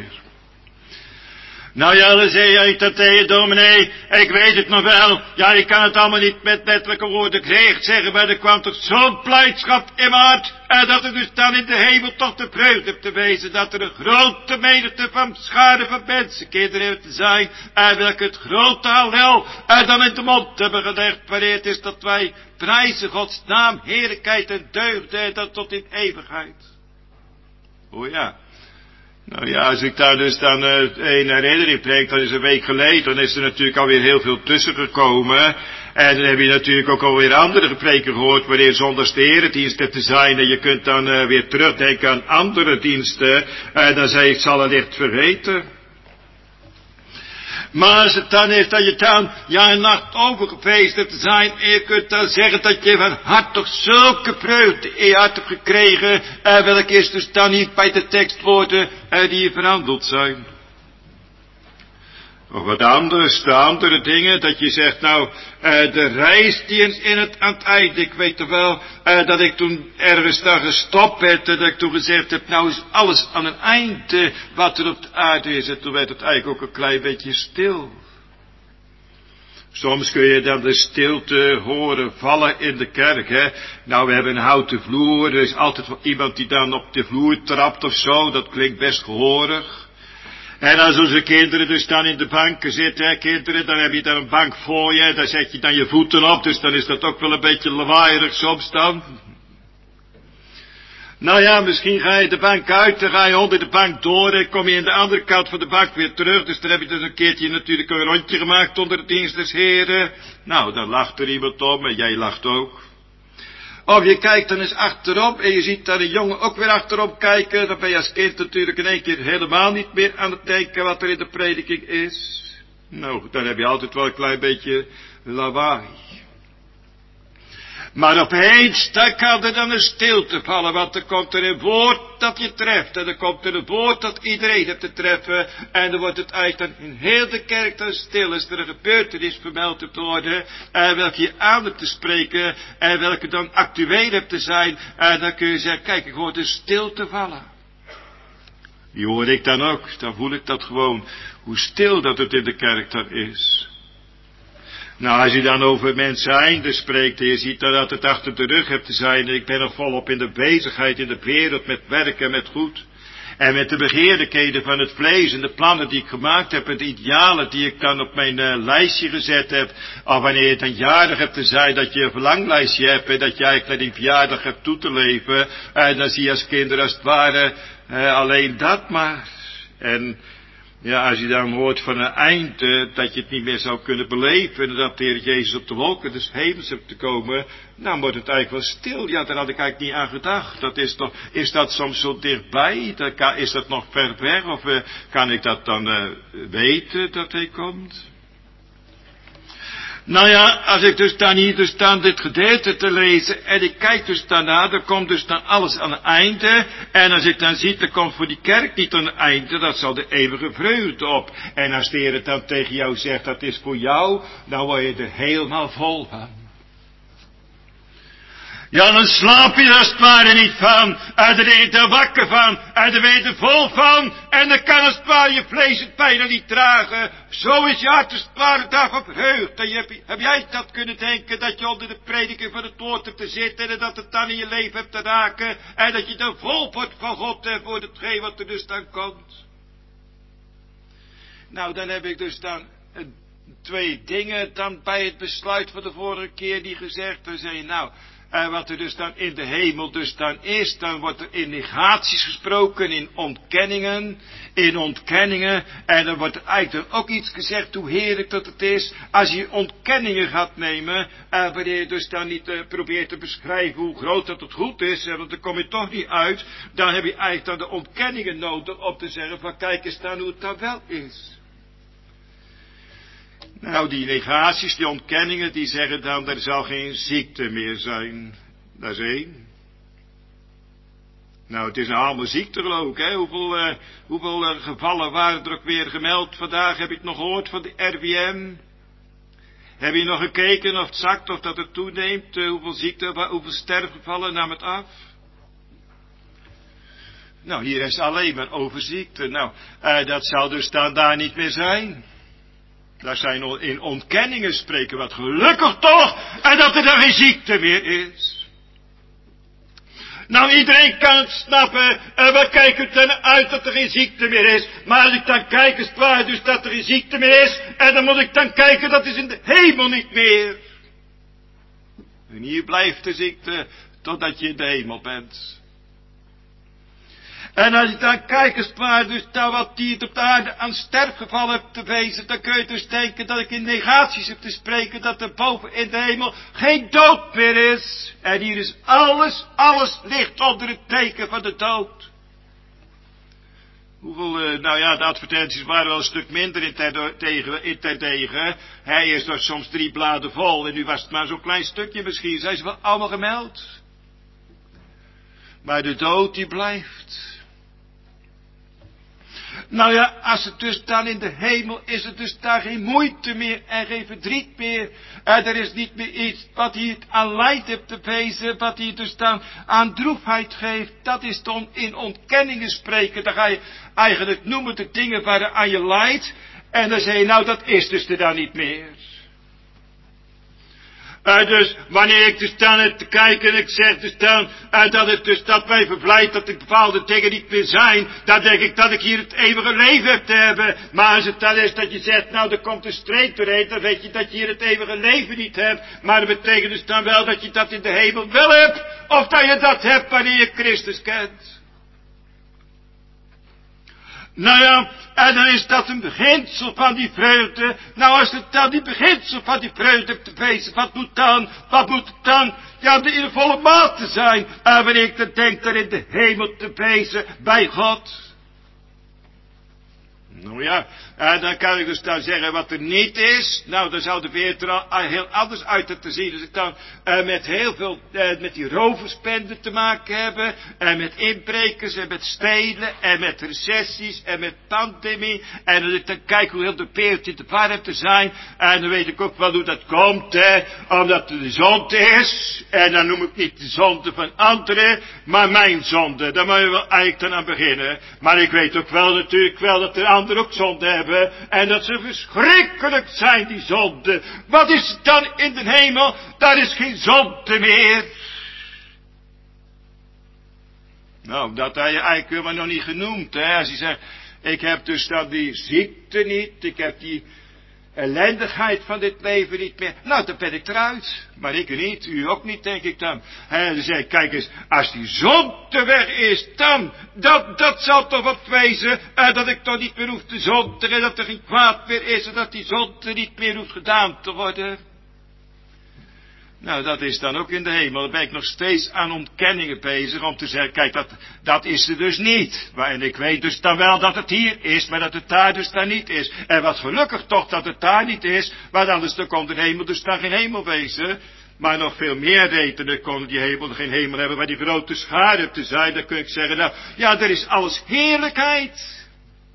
Nou ja, dan zei jij dat tegen dominee, ik weet het nog wel, ja, ik kan het allemaal niet met letterlijke woorden gezegd zeggen, maar er kwam toch zo'n blijdschap in mijn hart, en dat er dus dan in de hemel toch de vreugde hebt te wezen, dat er een grote menigte van schade van mensen kinderen heeft te zijn, en welke het grote hallel, en dan in de mond hebben gelegd, wanneer het is dat wij prijzen Gods naam, heerlijkheid en deugden, en dat tot in eeuwigheid. O ja. Nou ja, als ik daar dus dan uh, een herinnering trek, dat is een week geleden, dan is er natuurlijk alweer heel veel tussen gekomen. En dan heb je natuurlijk ook alweer andere gepreken gehoord, wanneer zondags de eredienst hebt te zijn. En je kunt dan uh, weer terugdenken aan andere diensten. En uh, dan zei ik, zal het echt vergeten. Maar als het dan is dat je dan ja een nacht overgefeest hebt te zijn, en je kunt dan zeggen dat je van hart toch zulke vreugde in je hart hebt gekregen, en welke is dus dan niet bij de tekstwoorden uh, die je verhandeld zijn. Of wat anders, de andere dingen, dat je zegt, nou, uh, de reisdienst in het, aan het eind, ik weet toch wel, uh, dat ik toen ergens daar gestopt werd, dat ik toen gezegd heb, nou is alles aan een eind, uh, wat er op de aarde is, en toen werd het eigenlijk ook een klein beetje stil. Soms kun je dan de stilte horen vallen in de kerk, hè. Nou, we hebben een houten vloer, er is altijd wel iemand die dan op de vloer trapt of zo, dat klinkt best gehoorig. En als onze kinderen dus dan in de banken zitten, hè, kinderen, dan heb je daar een bank voor je, daar zet je dan je voeten op, dus dan is dat ook wel een beetje lawaaierig soms dan. Nou ja, misschien ga je de bank uit, dan ga je onder de bank door, en kom je in de andere kant van de bank weer terug, dus dan heb je dus een keertje natuurlijk een rondje gemaakt onder de dienst des Heren. Nou, dan lacht er iemand om, en jij lacht ook. Of je kijkt dan eens achterop en je ziet dan een jongen ook weer achterop kijken. Dan ben je als kind natuurlijk in één keer helemaal niet meer aan het denken wat er in de prediking is. Nou, dan heb je altijd wel een klein beetje lawaai. Maar opeens, dan kan er dan een stilte vallen, want er komt er een woord dat je treft. En er komt er een woord dat iedereen heeft te treffen. En dan wordt het eigenlijk dan in heel de kerk dan stil. Als er een gebeurtenis vermeld te worden, en welke je aan hebt te spreken, en welke dan actueel hebt te zijn. En dan kun je zeggen, kijk, ik hoor de stilte vallen. Die hoor ik dan ook, dan voel ik dat gewoon, hoe stil dat het in de kerk dan is. Nou, als je dan over mensen einde spreekt en je ziet dat het achter de rug hebt te zijn, en ik ben nog volop in de bezigheid in de wereld met werken, met goed, en met de begeerlijkheden van het vlees en de plannen die ik gemaakt heb en de idealen die ik dan op mijn uh, lijstje gezet heb, of wanneer je dan jarig hebt te zijn, dat je een verlanglijstje hebt en dat je eigenlijk naar die verjaardag hebt toe te leven, en dan zie je als kinder als het ware uh, alleen dat maar. En ja, als je dan hoort van een eind, uh, dat je het niet meer zou kunnen beleven, en dat de Heer Jezus op de wolken des hemels hebt te komen, dan wordt het eigenlijk wel stil. Ja, daar had ik eigenlijk niet aan gedacht. Dat is toch, is dat soms zo dichtbij? Dat kan, is dat nog ver weg? Of uh, kan ik dat dan uh, weten dat hij komt? Nou ja, als ik dus dan hier dus dan dit gedeelte te lezen, en ik kijk dus daarna, dan komt dus dan alles aan het einde, en als ik dan zie, dan komt voor die kerk niet aan het einde, dat zal de eeuwige vreugde op. En als de Heer het dan tegen jou zegt, dat is voor jou, dan word je er helemaal vol van. Ja, dan slaap je er als het ware niet van, en dan eet er wakker van, en dan ben je er vol van, en dan kan als het ware je vlees het bijna niet dragen. Zo is je hart als het ware daarvan verheugd. En heb, heb jij dat kunnen denken, dat je onder de prediking van het woord hebt te zitten, en dat het dan in je leven hebt te raken, en dat je dan vol wordt van God, en voor hetgeen wat er dus dan komt. Nou, dan heb ik dus dan uh, twee dingen dan bij het besluit van de vorige keer die gezegd, dan zei je nou, en wat er dus dan in de hemel dus dan is, dan wordt er in negaties gesproken, in ontkenningen, in ontkenningen, en dan wordt er eigenlijk dan ook iets gezegd hoe heerlijk dat het is, als je ontkenningen gaat nemen, en wanneer je dus dan niet uh, probeert te beschrijven hoe groot dat het goed is, want dan kom je toch niet uit, dan heb je eigenlijk dan de ontkenningen nodig om te zeggen van kijk eens dan hoe het dan wel is. Nou, die negaties, die ontkenningen, die zeggen dan, er zal geen ziekte meer zijn. Dat is één. Nou, het is een arme ziekte geloof ik, hè. Hoeveel, uh, hoeveel uh, gevallen waren er ook weer gemeld vandaag, heb ik nog gehoord van de R V M? Heb je nog gekeken of het zakt, of dat het toeneemt, uh, hoeveel ziekte, hoeveel sterfgevallen nam het af? Nou, hier is alleen maar over ziekte. Nou, uh, dat zal dus dan daar niet meer zijn. Daar zijn in ontkenningen spreken wat gelukkig toch, en dat er dan geen ziekte meer is. Nou, iedereen kan het snappen, en we kijken er uit dat er geen ziekte meer is. Maar als ik dan kijk, is het waar dus dat er geen ziekte meer is, en dan moet ik dan kijken, dat is in de hemel niet meer. En hier blijft de ziekte, totdat je in de hemel bent. En als je dan kijkt, als het ware, dus daar wat die op de aarde aan sterfgevallen hebt te wezen, dan kun je dus denken dat ik in negaties heb te spreken, dat er boven in de hemel geen dood meer is. En hier is alles, alles ligt onder het teken van de dood. Hoeveel, uh, nou ja, de advertenties waren wel een stuk minder in Terdege. In Terdege. Hij is er soms drie bladen vol en nu was het maar zo'n klein stukje misschien. Zijn ze wel allemaal gemeld? Maar de dood die blijft. Nou ja, als het dus dan in de hemel is, het dus daar geen moeite meer en geen verdriet meer. En er is niet meer iets wat hier aan lijdt hebt te wezen, wat hier dus dan aan droefheid geeft. Dat is dan in ontkenningen spreken. Dan ga je eigenlijk noemen de dingen waar er aan je lijdt. En dan zeg je, nou dat is dus er dan niet meer. Uh, dus wanneer ik dus dan heb te kijken en ik zeg dus dan uh, dat het dus dat mij vervlijt dat er bepaalde dingen niet meer zijn, dan denk ik dat ik hier het eeuwige leven heb te hebben. Maar als het dan is dat je zegt, nou er komt een streep doorheen, dan weet je dat je hier het eeuwige leven niet hebt. Maar dat betekent dus dan wel dat je dat in de hemel wel hebt, of dat je dat hebt wanneer je Christus kent. Nou ja, en dan is dat een beginsel van die vreugde. Nou, als het dan die beginsel van die vreugde hebt te wezen, wat moet dan? Wat moet het dan? Ja, de in de volle mate zijn. En wanneer ik dan denk daar in de hemel te wezen, bij God. Nou ja, en dan kan ik dus dan zeggen wat er niet is. Nou, dan zou de wereld er al heel anders uit te zien. Dus ik dan uh, met heel veel, uh, met die roverspenden te maken hebben. En met inbrekers en met stelen en met recessies en met pandemie. En als ik dan kijk hoe heel de wereld in de war heeft te zijn. En dan weet ik ook wel hoe dat komt, hè. Omdat het de zonde is. En dan noem ik niet de zonde van anderen, maar mijn zonde. Daar moet je wel eigenlijk dan aan beginnen. Maar ik weet ook wel natuurlijk wel dat er anderen ook zonde hebben. En dat ze verschrikkelijk zijn, die zonde. Wat is het dan in de hemel? Daar is geen zonde meer. Nou, dat had je eigenlijk helemaal nog niet genoemd, hè. Als je zegt, ik heb dus dan die ziekte niet, ik heb die ellendigheid van dit leven niet meer. Nou, dan ben ik eruit. Maar ik niet, u ook niet, denk ik dan. En dan zeg ik, kijk eens, als die zonde weg is, dan, dat, dat zal toch wat wezen, uh, dat ik toch niet meer hoef te zondigen, dat er geen kwaad meer is, en dat die zonde niet meer hoeft gedaan te worden. Nou, dat is dan ook in de hemel. Dan ben ik nog steeds aan ontkenningen bezig om te zeggen, kijk, dat, dat is er dus niet. Maar, en ik weet dus dan wel dat het hier is, maar dat het daar dus dan niet is. En wat gelukkig toch dat het daar niet is, want anders dan komt de hemel dus dan geen hemel wezen. Maar nog veel meer redenen kon die hemel geen hemel hebben, waar die grote schare te zijn. Dan kun ik zeggen, nou, ja, er is alles heerlijkheid.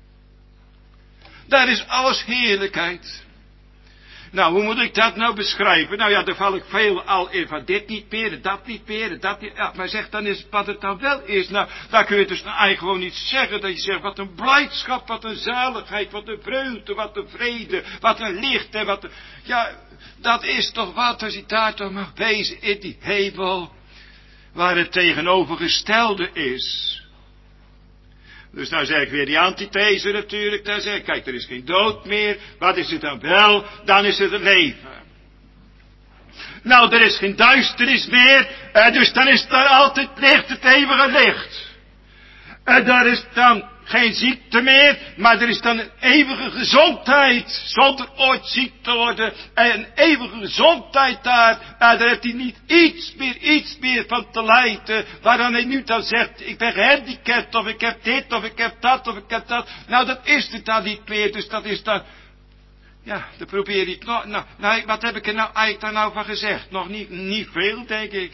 Daar is alles heerlijkheid. Nou, hoe moet ik dat nou beschrijven? Nou ja, daar val ik veel al in van dit niet meer, en dat niet meer, en dat niet. Ja, maar zeg, dan is het wat het dan wel is. Nou, daar kun je dus nou eigenlijk gewoon niet zeggen. Dat je zegt, wat een blijdschap, wat een zaligheid, wat een vreugde, wat een vrede, wat een licht en wat een... Ja, dat is toch wat, als je daar toch mag wezen in die hemel, waar het tegenovergestelde is. Dus nou zeg ik weer die antithese natuurlijk, dan zeg ik, kijk, er is geen dood meer, wat is het dan wel? Dan is het het leven. Nou, er is geen duisternis meer, eh, dus dan is daar altijd licht, het eeuwige licht. En daar is dan geen ziekte meer, maar er is dan een eeuwige gezondheid, zonder ooit ziek te worden. En een eeuwige gezondheid daar, en daar heeft hij niet iets meer, iets meer van te lijden, waaraan hij nu dan zegt, ik ben gehandicapt, of ik heb dit, of ik heb dat, of ik heb dat. Nou, dat is het dan niet meer, dus dat is dan, ja, dan probeer je het nog, nou, nou, wat heb ik er nou eigenlijk daar nou van gezegd? Nog niet, niet veel, denk ik.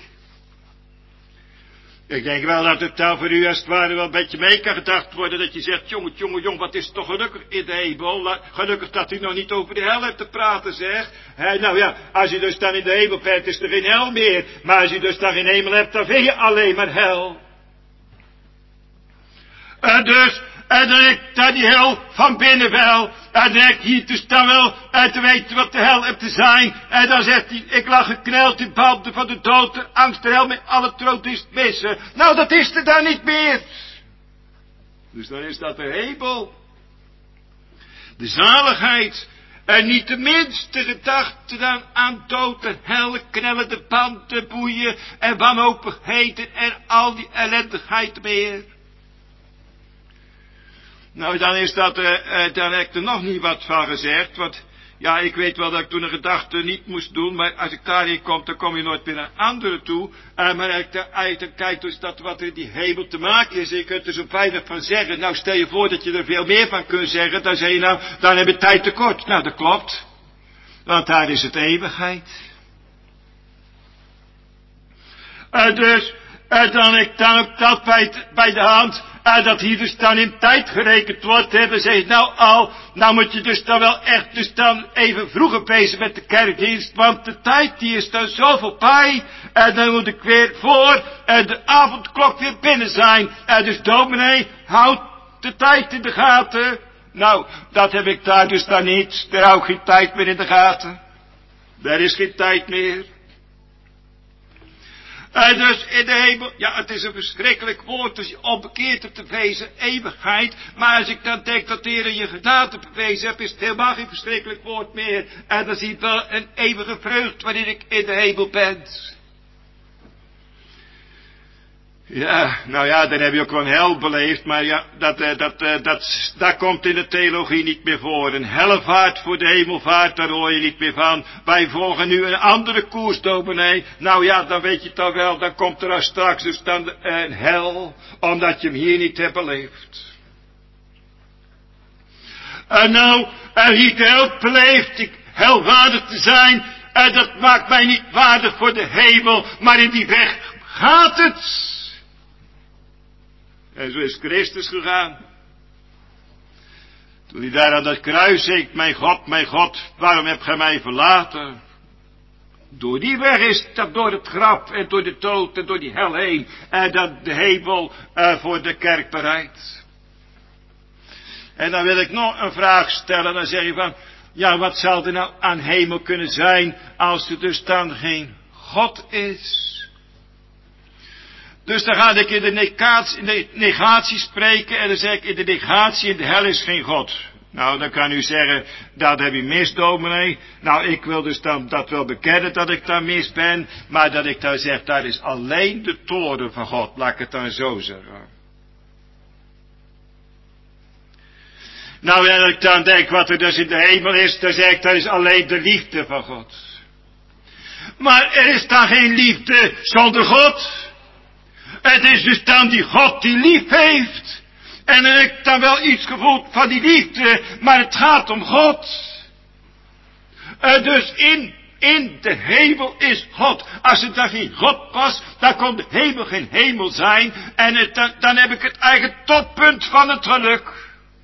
Ik denk wel dat het daar voor u als het ware wel een beetje mee kan gedacht worden. Dat je zegt, jongen, jongen, jongen, wat is het toch gelukkig in de hemel. Gelukkig dat u nog niet over de hel hebt te praten, zeg. He, nou ja, als je dus dan in de hemel bent, is er geen hel meer. Maar als je dus dan geen hemel hebt, dan vind je alleen maar hel. En dus, en dan ik daar die hel van binnen wel. En dan ik hier dus dan wel, en te weten wat de hel hebt te zijn. En dan zegt hij, ik lag gekneld in banden van de dood, de angst, de hel met alle troot is het missen. Nou, dat is er dan niet meer. Dus dan is dat de hemel. De zaligheid. En niet de minste gedachte dan aan dood en hel, knellen, de banden, boeien en wanhopigheden en al die ellendigheid meer. Nou, dan is dat, uh, uh, dan heb ik er nog niet wat van gezegd, want, ja, ik weet wel dat ik toen een gedachte niet moest doen, maar als ik daarheen kom, dan kom je nooit meer naar anderen toe, uh, maar als ik daar dan kijk, dus dat wat er in die hemel te maken is, je kunt er zo weinig van zeggen. Nou, stel je voor dat je er veel meer van kunt zeggen, dan zeg je nou, dan heb je tijd tekort. Nou, dat klopt, want daar is het eeuwigheid. Uh, dus, uh, dan heb ik dan ook dat bij, bij de hand. En dat hier dus dan in tijd gerekend wordt, hè, dan zeg je nou al, nou moet je dus dan wel echt dus dan even vroeger bezig met de kerkdienst, want de tijd die is dan zo voorbij, en dan moet ik weer voor, en de avondklok weer binnen zijn, en dus dominee, houd de tijd in de gaten. Nou, dat heb ik daar dus dan niet, er hou ik geen tijd meer in de gaten. Er is geen tijd meer. En dus in de hemel, ja, het is een verschrikkelijk woord als je onbekeerd hebt te wezen, eeuwigheid. Maar als ik dan denk dat de Heer je genade bewezen hebt, is het helemaal geen verschrikkelijk woord meer. En dan zie je wel een eeuwige vreugd wanneer ik in de hemel ben. Ja, nou ja, dan heb je ook wel een hel beleefd, maar ja, dat, dat, dat, dat, dat komt in de theologie niet meer voor. Een hellevaart voor de hemelvaart, daar hoor je niet meer van. Wij volgen nu een andere koers, dominee. Nou ja, dan weet je toch wel, dan komt er al straks dus dan een hel, omdat je hem hier niet hebt beleefd. En nou, en hier de hel beleefd, ik helwaardig te zijn, en dat maakt mij niet waardig voor de hemel, maar in die weg gaat het. En zo is Christus gegaan. Toen hij daar aan dat kruis zingt, mijn God, mijn God, waarom heb gij mij verlaten? Door die weg is dat door het graf en door de dood en door die hel heen. En dan de hemel uh, voor de kerk bereid. En dan wil ik nog een vraag stellen. Dan zeg je van, ja, wat zal er nou aan hemel kunnen zijn als er dus dan geen God is? Dus dan ga ik in de, negatie, in de negatie spreken en dan zeg ik in de negatie, in de hel is geen God. Nou, dan kan u zeggen, dat heb je mis, dominee. Nou, ik wil dus dan dat wel bekennen dat ik daar mis ben, maar dat ik dan zeg, daar is alleen de toorn van God, laat ik het dan zo zeggen. Nou, en als ik dan denk wat er dus in de hemel is, dan zeg ik, daar is alleen de liefde van God. Maar er is dan geen liefde zonder God. Het is dus dan die God die lief heeft. En dan heb ik dan wel iets gevoeld van die liefde, maar het gaat om God. Uh, dus in, in de hemel is God. Als het dan geen God was, dan kon de hemel geen hemel zijn. En het, dan, dan heb ik het eigen toppunt van het geluk.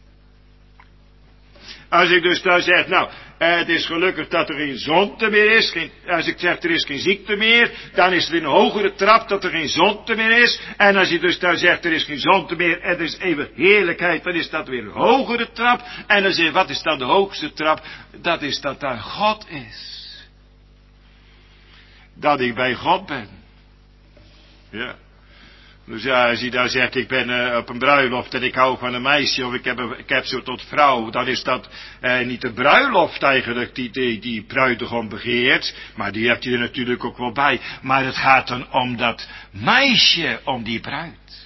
Als ik dus dan zeg, nou, uh, het is gelukkig dat er geen zonde meer is. Geen, als ik zeg, er is geen ziekte meer, dan is het een hogere trap dat er geen zonde meer is. En als je dus dan zegt, er is geen zonde meer en er is eeuwig heerlijkheid, dan is dat weer een hogere trap. En dan zeg je, wat is dan de hoogste trap? Dat is dat daar God is. Dat ik bij God ben. Ja. Dus ja, als je daar zegt, ik ben uh, op een bruiloft en ik hou van een meisje, of ik heb, ik heb zo tot vrouw, dan is dat uh, niet de bruiloft eigenlijk die, die, die bruidegom begeert, maar die hebt hij er natuurlijk ook wel bij. Maar het gaat dan om dat meisje, om die bruid.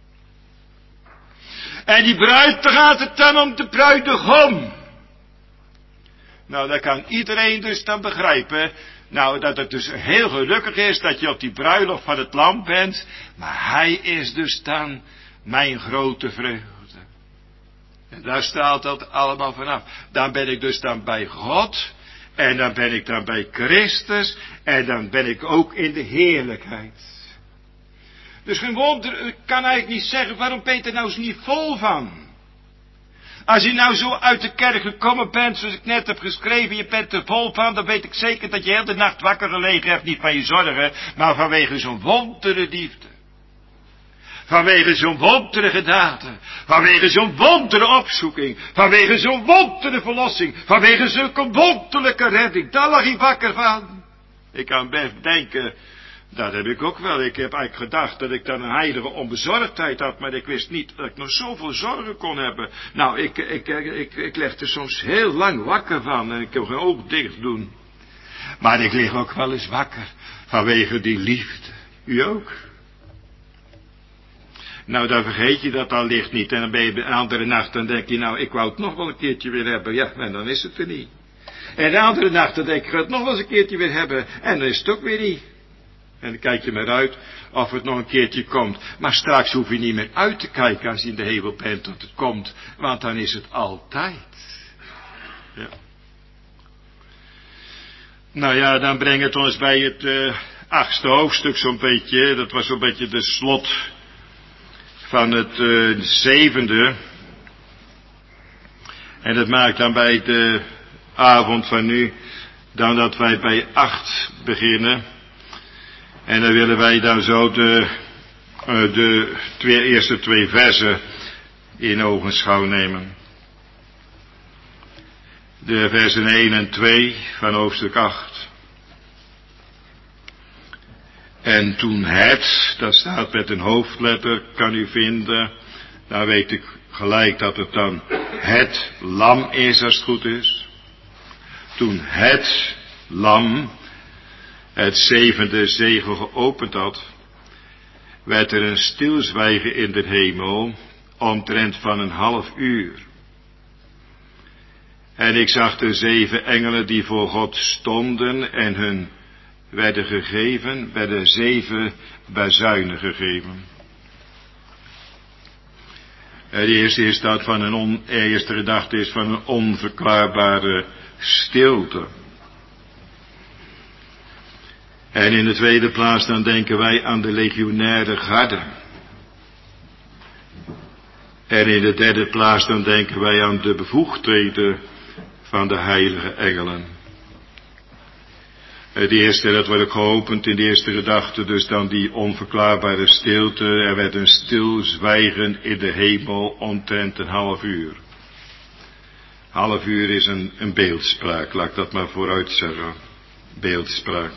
En die bruid, dan gaat het dan om de bruidegom. Nou, dat kan iedereen dus dan begrijpen. Nou, dat het dus heel gelukkig is dat je op die bruiloft van het lam bent. Maar hij is dus dan mijn grote vreugde. En daar straalt dat allemaal vanaf. Dan ben ik dus dan bij God. En dan ben ik dan bij Christus. En dan ben ik ook in de heerlijkheid. Dus geen wonder, ik kan eigenlijk niet zeggen, waarom ben je er nou eens niet vol van? Als je nou zo uit de kerk gekomen bent, zoals ik net heb geschreven, je bent er vol van, dan weet ik zeker dat je heel de nacht wakker gelegen hebt, niet van je zorgen, maar vanwege zo'n wondere liefde. Vanwege zo'n wondere genade, vanwege zo'n wondere opzoeking, vanwege zo'n wondere verlossing, vanwege zulke wonderlijke redding, daar lag je wakker van. Ik kan best denken, dat heb ik ook wel. Ik heb eigenlijk gedacht dat ik dan een heilige onbezorgdheid had, maar ik wist niet dat ik nog zoveel zorgen kon hebben. Nou, ik, ik, ik, ik, ik leg er soms heel lang wakker van en ik kan geen oog dicht doen. Maar ik lig ook wel eens wakker vanwege die liefde. U ook? Nou, dan vergeet je dat al licht niet en dan ben je een andere nacht, dan denk je, nou, ik wou het nog wel een keertje weer hebben. Ja, en dan is het er niet. En de andere nacht, dan denk ik, ik ga het nog wel eens een keertje weer hebben en dan is het ook weer niet. En dan kijk je maar uit of het nog een keertje komt. Maar straks hoef je niet meer uit te kijken als je in de hemel bent tot het komt. Want dan is het altijd. Ja. Nou ja, dan brengt het ons bij het uh, achtste hoofdstuk zo'n beetje. Dat was zo'n beetje de slot van het uh, zevende. En dat maakt dan bij de avond van nu dan dat wij bij acht beginnen. En dan willen wij dan zo de, uh, de twee, eerste twee versen in ogenschouw nemen. De versen één en twee van hoofdstuk acht. En toen het, dat staat met een hoofdletter, kan u vinden, dan weet ik gelijk dat het dan het lam is als het goed is. Toen het lam het zevende zegel geopend had, werd er een stilzwijgen in de hemel, omtrent van een half uur. En ik zag de zeven engelen die voor God stonden en hun werden gegeven, werden zeven bazuinen gegeven. De eerste is dat van een on, de eerste gedachte is van een onverklaarbare stilte. En in de tweede plaats dan denken wij aan de legionaire garde. En in de derde plaats dan denken wij aan de bevoegdheden van de heilige engelen. Het eerste, dat wordt ook geopend in de eerste gedachte, dus dan die onverklaarbare stilte. Er werd een stilzwijgen in de hemel omtrent een half uur. Half uur is een, een beeldspraak, laat ik dat maar vooruit zeggen. Beeldspraak.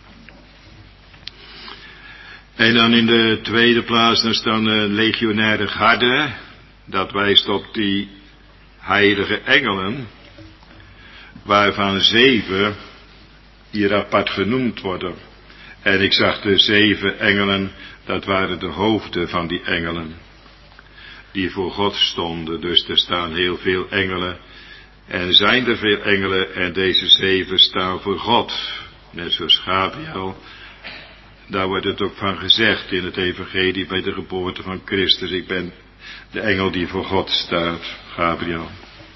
En dan in de tweede plaats, dan staan de legionaire garde. Dat wijst op die heilige engelen, waarvan zeven hier apart genoemd worden. En ik zag de zeven engelen, dat waren de hoofden van die engelen, die voor God stonden. Dus er staan heel veel engelen, en zijn er veel engelen, en deze zeven staan voor God. Net zoals Gabriel. Daar wordt het ook van gezegd in het evangelie bij de geboorte van Christus. Ik ben de engel die voor God staat, Gabriel.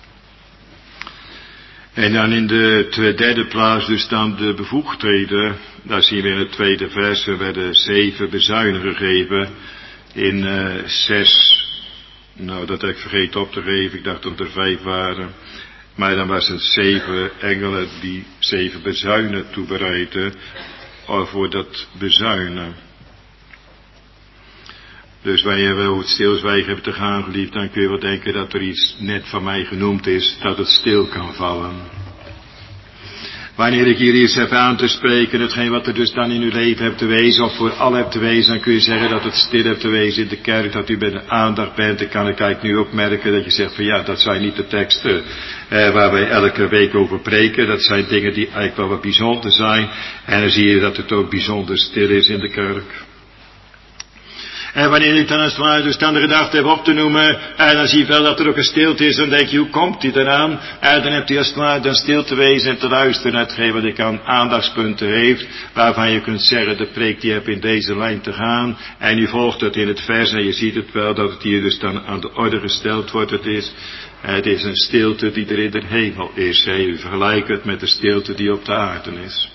En dan in de derde plaats dus dan de bevoegdheden. Daar zien we in het tweede vers, er werden zeven bezuinen gegeven in uh, zes. Nou, dat heb ik vergeten op te geven, ik dacht dat er vijf waren. Maar dan was het zeven engelen die zeven bezuinen toebereidden voor dat bezuinen. Dus wanneer we over het stilzwijgen hebben te gaan, geliefd, dan kun je wel denken dat er iets net van mij genoemd is, dat het stil kan vallen. Wanneer ik hier iets heb aan te spreken, hetgeen wat er dus dan in uw leven hebt te wezen, of voor al hebt te wezen, dan kun je zeggen dat het stil hebt te wezen in de kerk, dat u bij de aandacht bent. Dan kan ik eigenlijk nu ook merken dat je zegt van ja, dat zijn niet de teksten eh, waar wij elke week over preken. Dat zijn dingen die eigenlijk wel wat bijzonder zijn. En dan zie je dat het ook bijzonder stil is in de kerk. En wanneer ik dan als het ware dus dan de gedachte heb op te noemen, en dan zie je wel dat er ook een stilte is, dan denk je, hoe komt die eraan? En dan hebt u als het ware dan stil te wezen en te luisteren naar hetgeen wat ik aan aandachtspunten heeft, waarvan je kunt zeggen, de preek die heb in deze lijn te gaan, en u volgt het in het vers, en je ziet het wel dat het hier dus dan aan de orde gesteld wordt. Het is, het is een stilte die er in de hemel is. Hè. U vergelijkt het met de stilte die op de aarde is.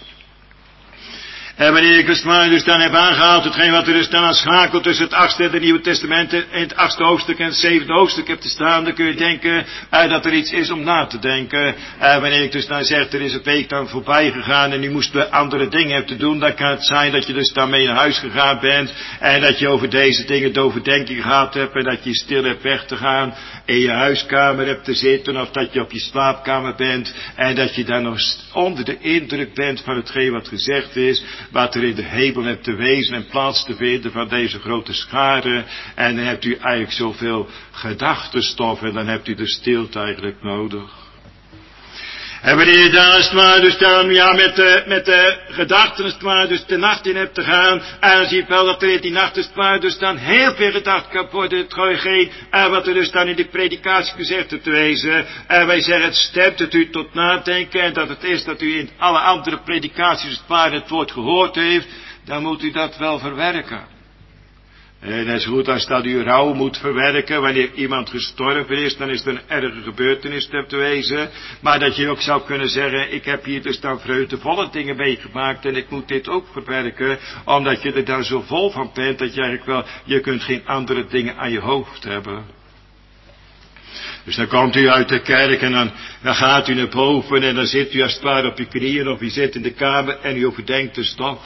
En wanneer ik het maar dus dan heb aangehaald, hetgeen wat er dus dan aan schakelt tussen het achtste en het Nieuwe Testament, in het achtste hoofdstuk en het zevende hoofdstuk heb te staan, dan kun je denken uh, dat er iets is om na te denken. Uh, wanneer ik dus dan zeg, er is een week dan voorbij gegaan en nu moesten we andere dingen hebben te doen, dan kan het zijn dat je dus dan mee naar huis gegaan bent en dat je over deze dingen de overdenking gehad hebt en dat je stil hebt weg te gaan, in je huiskamer hebt te zitten of dat je op je slaapkamer bent en dat je dan nog onder de indruk bent van hetgeen wat gezegd is, wat er in de hemel hebt te wezen en plaats te vinden van deze grote schare. En dan hebt u eigenlijk zoveel gedachtenstof en dan hebt u de stilte eigenlijk nodig. En wanneer je dan als het ware dus dan ja met de, met de gedachten als het ware dus de nacht in hebt te gaan. En dan zie je wel dat er in die nacht als het ware dus dan heel veel gedacht kan worden. Hetgeen en wat er dus dan in de predikatie gezegd hebt te wezen. En wij zeggen het stemt het u tot nadenken. En dat het is dat u in alle andere predikaties als het ware het woord gehoord heeft. Dan moet u dat wel verwerken. En net zo goed als dat u rouw moet verwerken wanneer iemand gestorven is, dan is er een erge gebeurtenis te wezen. Maar dat je ook zou kunnen zeggen, ik heb hier dus dan vreugdevolle dingen meegemaakt en ik moet dit ook verwerken, omdat je er dan zo vol van bent dat je eigenlijk wel, je kunt geen andere dingen aan je hoofd hebben. Dus dan komt u uit de kerk en dan, dan gaat u naar boven en dan zit u als het ware op je knieën of u zit in de kamer en u overdenkt de stof.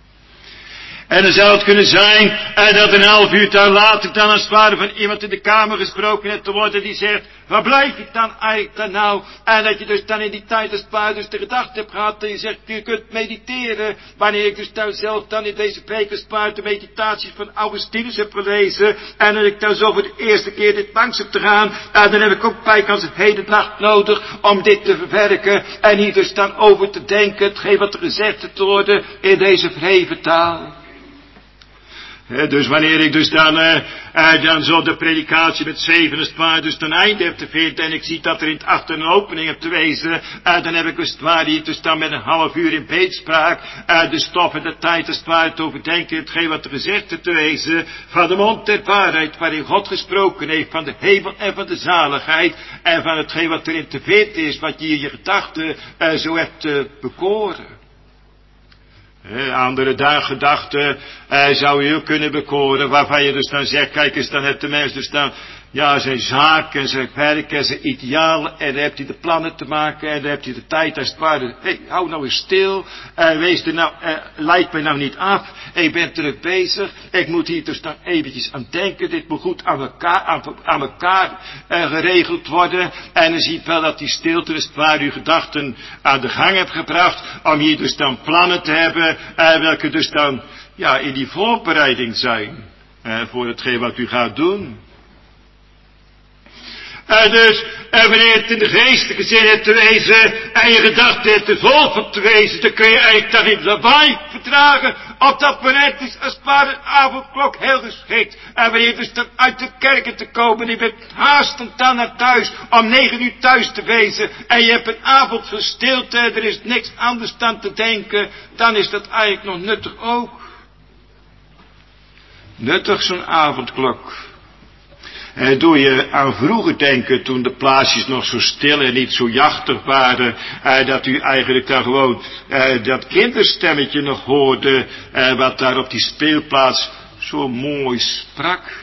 En dan zou het kunnen zijn uh, dat een half uur dan later dan als het ware van iemand in de kamer gesproken hebt te worden die zegt, waar blijf ik dan eigenlijk dan nou? En dat je dus dan in die tijd als het ware dus de gedachte hebt gehad en je zegt, je kunt mediteren. Wanneer ik dus dan zelf dan in deze preek als het ware de meditaties van Augustinus heb gelezen en dat ik dan zo voor de eerste keer dit langs heb te gaan, uh, dan heb ik ook bijkans een hele nacht nodig om dit te verwerken en hier dus dan over te denken, hetgeen wat er gezegd te worden in deze verheven taal. He, dus wanneer ik dus dan, uh, uh, dan zo de predikatie met zeven als het ware dus ten einde heb te vinden en ik zie dat er in het achter een opening heb te wezen, uh, dan heb ik als het ware hier dus dan met een half uur in beetspraak uh, de stof en de tijd als het ware te overdenken hetgeen wat er gezegd heeft te wezen van de mond der waarheid waarin God gesproken heeft van de hemel en van de zaligheid en van hetgeen wat erin te vinden is wat je in je gedachten uh, zo hebt uh, bekoren. He, andere daggedachten uh, zou je ook kunnen bekoren, waarvan je dus dan zegt, kijk eens, dan heeft de mens dus dan, ja, zijn zaak en zijn werk en zijn idealen, en dan hebt hij de plannen te maken, en dan hebt hij de tijd als het ware, hé, hey, hou nou eens stil, uh, wees er nou, uh, leid mij nou niet af, ik ben terug bezig, ik moet hier dus dan eventjes aan denken, dit moet goed aan elkaar, aan, aan elkaar uh, geregeld worden, en dan zie je wel dat die stilte als het ware uw gedachten aan de gang hebt gebracht, om hier dus dan plannen te hebben, uh, welke dus dan, ja, in die voorbereiding zijn, uh, voor hetgeen wat u gaat doen. En dus, en wanneer het in de geestelijke zin hebt te wezen, en je gedachten hebt te vol van te wezen, dan kun je eigenlijk daar niet lawaai verdragen. Op dat moment is als het ware een avondklok heel geschikt. En wanneer je dus dan uit de kerken te komen, je bent haastend dan naar thuis, om negen uur thuis te wezen, en je hebt een avond van stilte, en er is niks anders dan te denken, dan is dat eigenlijk nog nuttig ook. Nuttig zo'n avondklok. En doe je aan vroeger denken, toen de plaatsjes nog zo stil en niet zo jachtig waren, eh, dat u eigenlijk daar gewoon eh, dat kinderstemmetje nog hoorde, eh, wat daar op die speelplaats zo mooi sprak.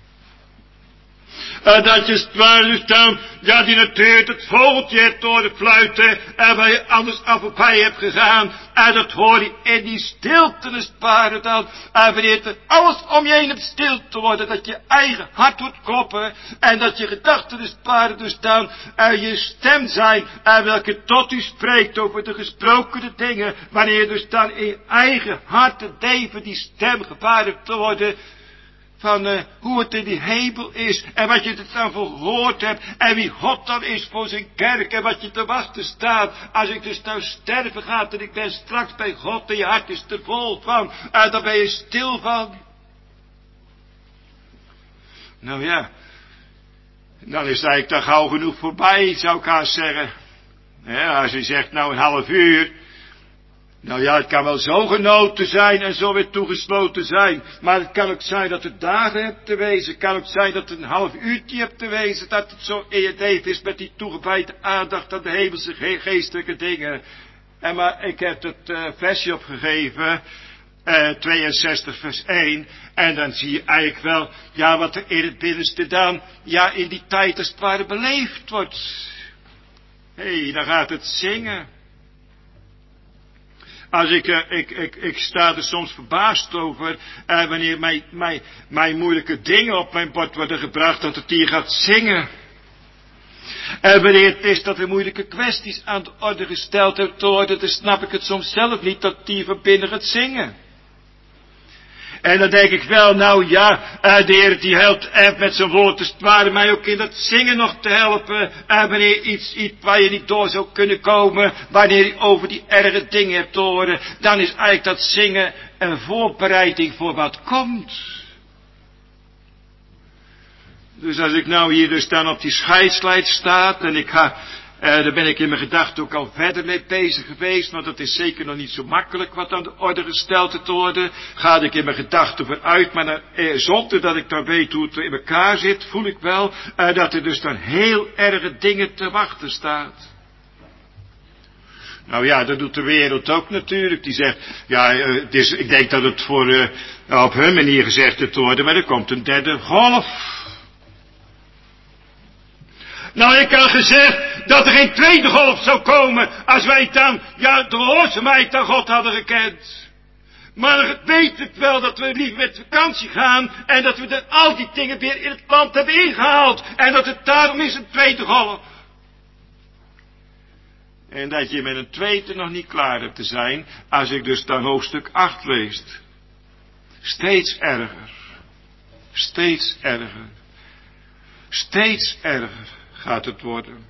En dat je dus dan, ja, die natuur, het vogeltje hebt horen fluiten, en waar je anders af en bij hebt gegaan, en dat hoor je in die stilte is het dan, en wanneer er alles om je heen hebt stil te worden, dat je eigen hart doet kloppen, en dat je gedachten is het dus dan, en je stem zijn, en welke tot u spreekt over de gesprokene dingen, wanneer je dus dan in je eigen hart te deven die stem gepaard hebt te worden, van uh, hoe het in die hemel is, en wat je er dan voor gehoord hebt, en wie God dan is voor zijn kerk, en wat je te wachten staat, als ik dus nou sterven ga, en ik ben straks bij God, en je hart is er vol van, en dan ben je stil van. Nou ja, dan is het eigenlijk dan gauw genoeg voorbij, zou ik haast zeggen. Ja, als je zegt, nou een half uur, nou ja, het kan wel zo genoten zijn en zo weer toegesloten zijn. Maar het kan ook zijn dat het dagen hebt te wezen. Het kan ook zijn dat het een half uurtje hebt te wezen. Dat het zo in je leven is met die toegewijde aandacht aan de hemelse ge geestelijke dingen. En maar ik heb het uh, versje opgegeven. Uh, tweeënzestig vers één. En dan zie je eigenlijk wel, ja, wat er in het binnenste dan, ja, in die tijd als het ware beleefd wordt. Hé, hey, dan gaat het zingen. Als ik, uh, ik, ik, ik sta er soms verbaasd over, uh, wanneer mijn, mijn, mijn moeilijke dingen op mijn bord worden gebracht, dat het hier gaat zingen. En wanneer het is dat er moeilijke kwesties aan de orde gesteld hebt worden, dan snap ik het soms zelf niet dat die van binnen gaat zingen. En dan denk ik wel, nou ja, uh, de Heer die helpt en met zijn woord, dus het ware mij ook in dat zingen nog te helpen. En uh, wanneer iets, iets waar je niet door zou kunnen komen, wanneer je over die erge dingen hebt te horen, dan is eigenlijk dat zingen een voorbereiding voor wat komt. Dus als ik nou hier dus dan op die scheidslijn sta en ik ga, uh, daar ben ik in mijn gedachten ook al verder mee bezig geweest, want dat is zeker nog niet zo makkelijk wat aan de orde gesteld te worden. Ga ik in mijn gedachten vooruit, maar dan, uh, zonder dat ik dan weet hoe het in elkaar zit, voel ik wel uh, dat er dus dan heel erge dingen te wachten staat. Nou ja, dat doet de wereld ook natuurlijk. Die zegt, ja, uh, het is, ik denk dat het voor, uh, op hun manier gezegd te worden, maar er komt een derde golf. Nou, ik had gezegd dat er geen tweede golf zou komen als wij dan, ja, de gehoorzaamheid aan God hadden gekend. Maar ik weet het wel dat we liever met vakantie gaan en dat we dan al die dingen weer in het land hebben ingehaald. En dat het daarom is een tweede golf. En dat je met een tweede nog niet klaar hebt te zijn, als ik dus dan hoofdstuk acht lees. Steeds erger. Steeds erger. Steeds erger gaat het worden.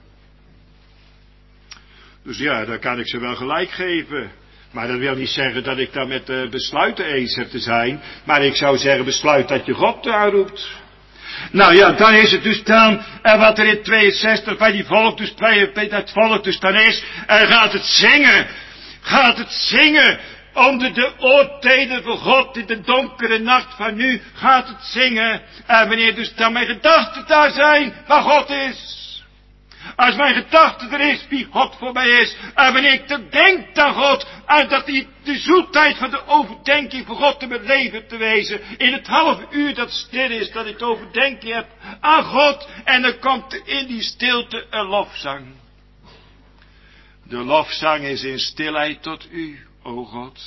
Dus ja, daar kan ik ze wel gelijk geven. Maar dat wil niet zeggen dat ik daar met de besluiten eens heb te zijn. Maar ik zou zeggen, besluit dat je God aanroept. Nou ja, dan is het dus dan, en wat er in tweeënzestig bij die volk, dus bij dat volk dus dan is, en gaat het zingen. Gaat het zingen. Onder de oordelen van God in de donkere nacht van nu gaat het zingen. En wanneer dus dan mijn gedachten daar zijn, waar God is. Als mijn gedachte er is, wie God voor mij is. En wanneer ik dan denk aan God. En dat die de zoetheid van de overdenking van God in mijn leven te wezen. In het half uur dat stil is, dat ik de overdenking heb aan God. En dan komt er in die stilte een lofzang. De lofzang is in stilheid tot u, o God.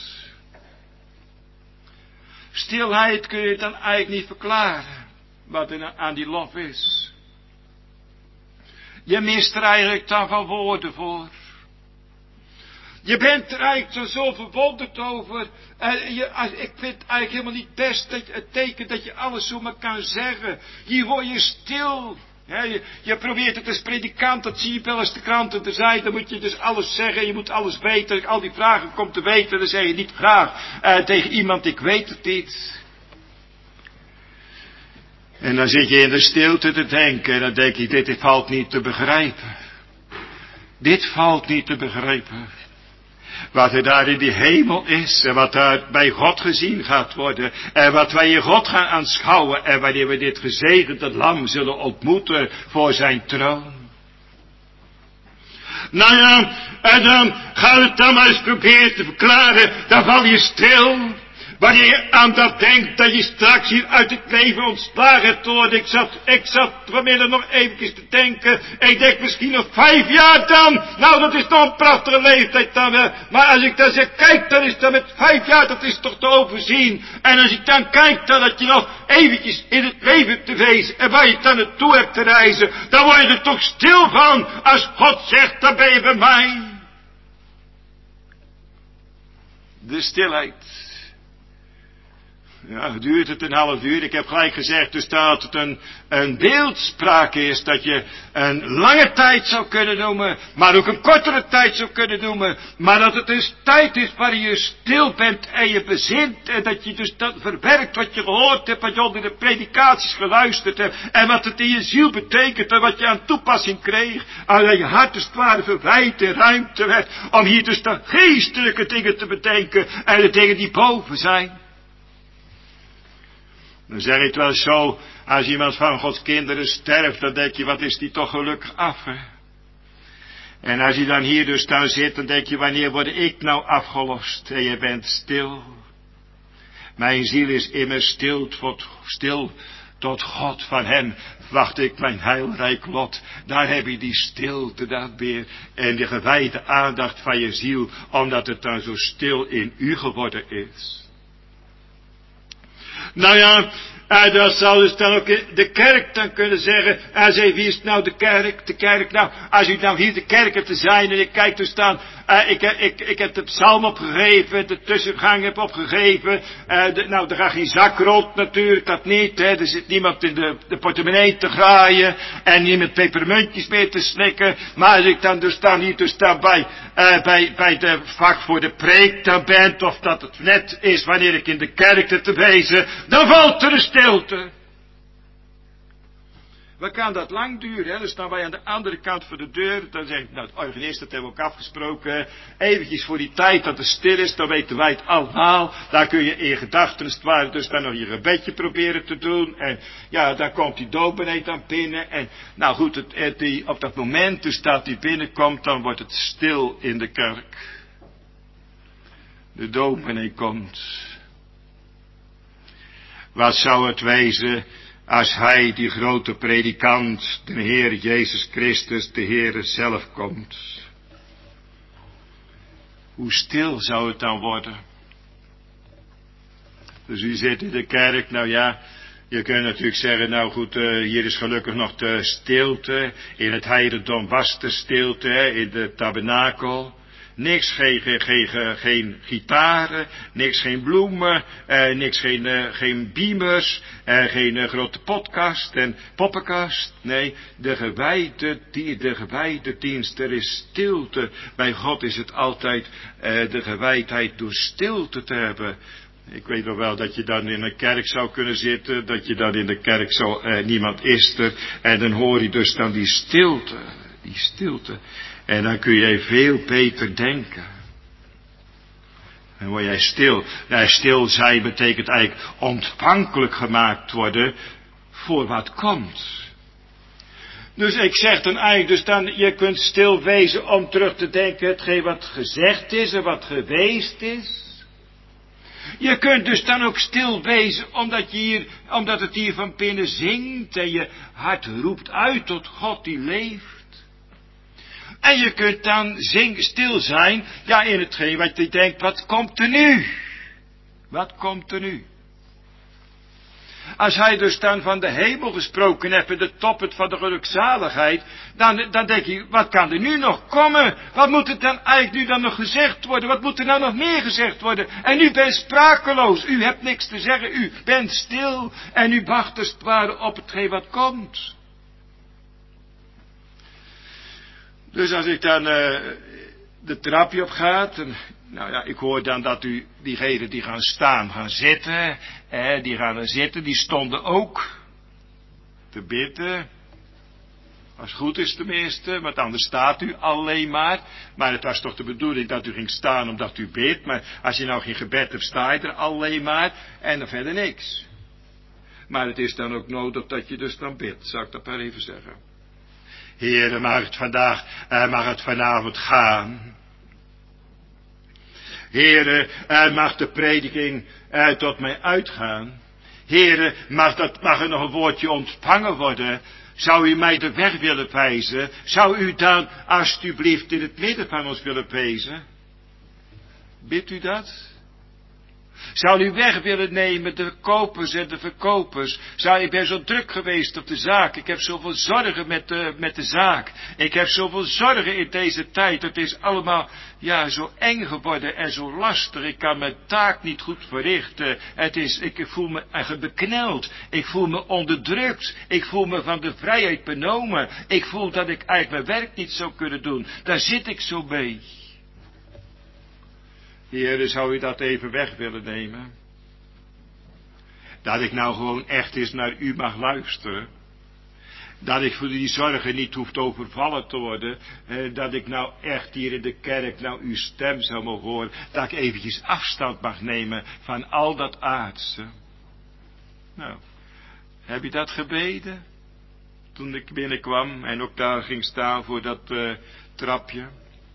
Stilheid kun je dan eigenlijk niet verklaren. Wat er aan die lof is. Je mist er eigenlijk dan van woorden voor. Je bent er eigenlijk zo verwonderd over. En je, ik vind het eigenlijk helemaal niet best dat, het teken dat je alles zomaar kan zeggen. Hier word je stil. Ja, je, je probeert het als predikant, dat zie je wel als de kranten te zijn, dan moet je dus alles zeggen, je moet alles weten, als ik al die vragen kom te weten, dan zeg je niet graag uh, tegen iemand, ik weet het niet. En dan zit je in de stilte te denken en dan denk je, dit valt niet te begrijpen. Dit valt niet te begrijpen. Wat er daar in die hemel is en wat daar bij God gezien gaat worden en wat wij in God gaan aanschouwen en wanneer we dit gezegende lam zullen ontmoeten voor zijn troon. Nou ja, en dan gaan we het dan maar eens proberen te verklaren, dan val je stil. Wanneer je aan dat denkt, dat je straks hier uit het leven ontslagen hebt worden. Ik zat, ik zat vanmiddag nog eventjes te denken. Ik denk misschien nog vijf jaar dan. Nou, dat is nog een prachtige leeftijd dan wel. Maar als ik dan zeg, kijk, dan is dat met vijf jaar, dat is toch te overzien. En als ik dan kijk, dan dat je nog eventjes in het leven te wezen. En waar je dan naartoe hebt te reizen. Dan word je er toch stil van. Als God zegt, dan ben je bij mij. De stilheid. Ja, duurt het een half uur. Ik heb gelijk gezegd dus dat het een, een beeldspraak is. Dat je een lange tijd zou kunnen noemen. Maar ook een kortere tijd zou kunnen noemen. Maar dat het een tijd is waarin je stil bent en je bezint. En dat je dus dat verwerkt wat je gehoord hebt. Wat je onder de predikaties geluisterd hebt. En wat het in je ziel betekent. En wat je aan toepassing kreeg. En dat je hart als het ware verwijd en ruimte werd. Om hier dus de geestelijke dingen te bedenken. En de dingen die boven zijn. Dan zeg ik het wel zo, als iemand van Gods kinderen sterft, dan denk je, wat is die toch gelukkig af, hè? En als je dan hier dus dan zit, dan denk je, wanneer word ik nou afgelost? En je bent stil. Mijn ziel is immers stil tot, stil tot God, van hem wacht ik mijn heilrijk lot. Daar heb je die stilte dan weer en de gewijde aandacht van je ziel, omdat het dan zo stil in u geworden is. Nou ja, uh, dat zou dus dan ook de kerk dan kunnen zeggen. Hij zei, wie is nou de kerk? De kerk, nou, als u nou hier de kerk hebt te zijn en ik kijk dus dan, uh, ik, ik, ik heb de psalm opgegeven, de tussengang heb opgegeven. Uh, de, nou, er gaat geen zak rond natuurlijk, dat niet, hè. Er zit niemand in de, de portemonnee te graaien en niemand pepermuntjes meer te slikken. Maar als ik dan dus dan hier dus dan bij, uh, bij, bij de vak voor de preek dan ben, of dat het net is wanneer ik in de kerk zit te wezen, dan valt er een stilte. Wat kan dat lang duren? Hè? Dan staan wij aan de andere kant van de deur. Dan zeg ik, nou, de organist, dat hebben we ook afgesproken. Eventjes voor die tijd dat het stil is, dan weten wij het allemaal. Daar kun je in gedachten, als het ware, dus dan nog je gebedje proberen te doen. En ja, dan komt die dominee dan binnen. En nou goed, het, het, die, op dat moment dus dat die binnenkomt, dan wordt het stil in de kerk. De dominee komt. Wat zou het wezen als hij, die grote predikant, de Heer Jezus Christus, de Heer zelf komt? Hoe stil zou het dan worden? Dus u zit in de kerk, nou ja, je kunt natuurlijk zeggen, nou goed, uh, hier is gelukkig nog de stilte. In het heidendom was de stilte, hè, in de tabernakel. Niks, geen, geen, geen, geen gitaren, niks, geen bloemen, eh, niks, geen, uh, geen beamers, eh, geen uh, grote podcast en poppenkast. Nee, de gewijde, die, de gewijde dienst, er is stilte. Bij God is het altijd uh, de gewijdheid door stilte te hebben. Ik weet nog wel dat je dan in een kerk zou kunnen zitten, dat je dan in de kerk zo, uh, niemand is er, en dan hoor je dus dan die stilte, die stilte. En dan kun jij veel beter denken. Dan word jij stil. Nou, stil zijn betekent eigenlijk ontvankelijk gemaakt worden voor wat komt. Dus ik zeg dan eigenlijk, dus dan, je kunt stil wezen om terug te denken hetgeen wat gezegd is en wat geweest is. Je kunt dus dan ook stil wezen, omdat, je hier, omdat het hier van binnen zingt en je hart roept uit tot God die leeft. En je kunt dan zing, stil zijn, ja, in hetgeen wat je denkt, wat komt er nu? Wat komt er nu? Als hij dus dan van de hemel gesproken heeft, en de top van de gelukzaligheid, dan, dan denk je, wat kan er nu nog komen? Wat moet er dan eigenlijk nu dan nog gezegd worden? Wat moet er nou nog meer gezegd worden? En u bent sprakeloos, u hebt niks te zeggen, u bent stil, en u wacht als het ware op hetgeen wat komt. Dus als ik dan uh, de trapje op ga, en, nou ja, ik hoor dan dat u, diegenen die gaan staan, gaan zitten, hè, die gaan er zitten, die stonden ook te bidden. Als het goed is tenminste, want anders staat u alleen maar. Maar het was toch de bedoeling dat u ging staan omdat u bidt. Maar als je nou geen gebed hebt, sta je er alleen maar en dan verder niks. Maar het is dan ook nodig dat je dus dan bidt, zou ik dat maar even zeggen. Heere, mag het vandaag, uh, mag het vanavond gaan. Heere, uh, mag de prediking uh, tot mij uitgaan. Heere, mag, dat, mag er nog een woordje ontvangen worden. Zou u mij de weg willen wijzen? Zou u dan alstublieft in het midden van ons willen wezen? Bidt u dat? Zou u weg willen nemen de kopers en de verkopers? Zou ik ben zo druk geweest op de zaak. Ik heb zoveel zorgen met de, met de zaak. Ik heb zoveel zorgen in deze tijd. Het is allemaal ja, zo eng geworden en zo lastig. Ik kan mijn taak niet goed verrichten. Het is, ik voel me eigenlijk bekneld. Ik voel me onderdrukt. Ik voel me van de vrijheid benomen. Ik voel dat ik eigenlijk mijn werk niet zou kunnen doen. Daar zit ik zo mee. Heere, zou u dat even weg willen nemen? Dat ik nou gewoon echt eens naar u mag luisteren. Dat ik voor die zorgen niet hoef te overvallen te worden. Eh, dat ik nou echt hier in de kerk nou uw stem zou mogen horen. Dat ik eventjes afstand mag nemen van al dat aardse. Nou, heb je dat gebeden? Toen ik binnenkwam en ook daar ging staan voor dat uh, trapje.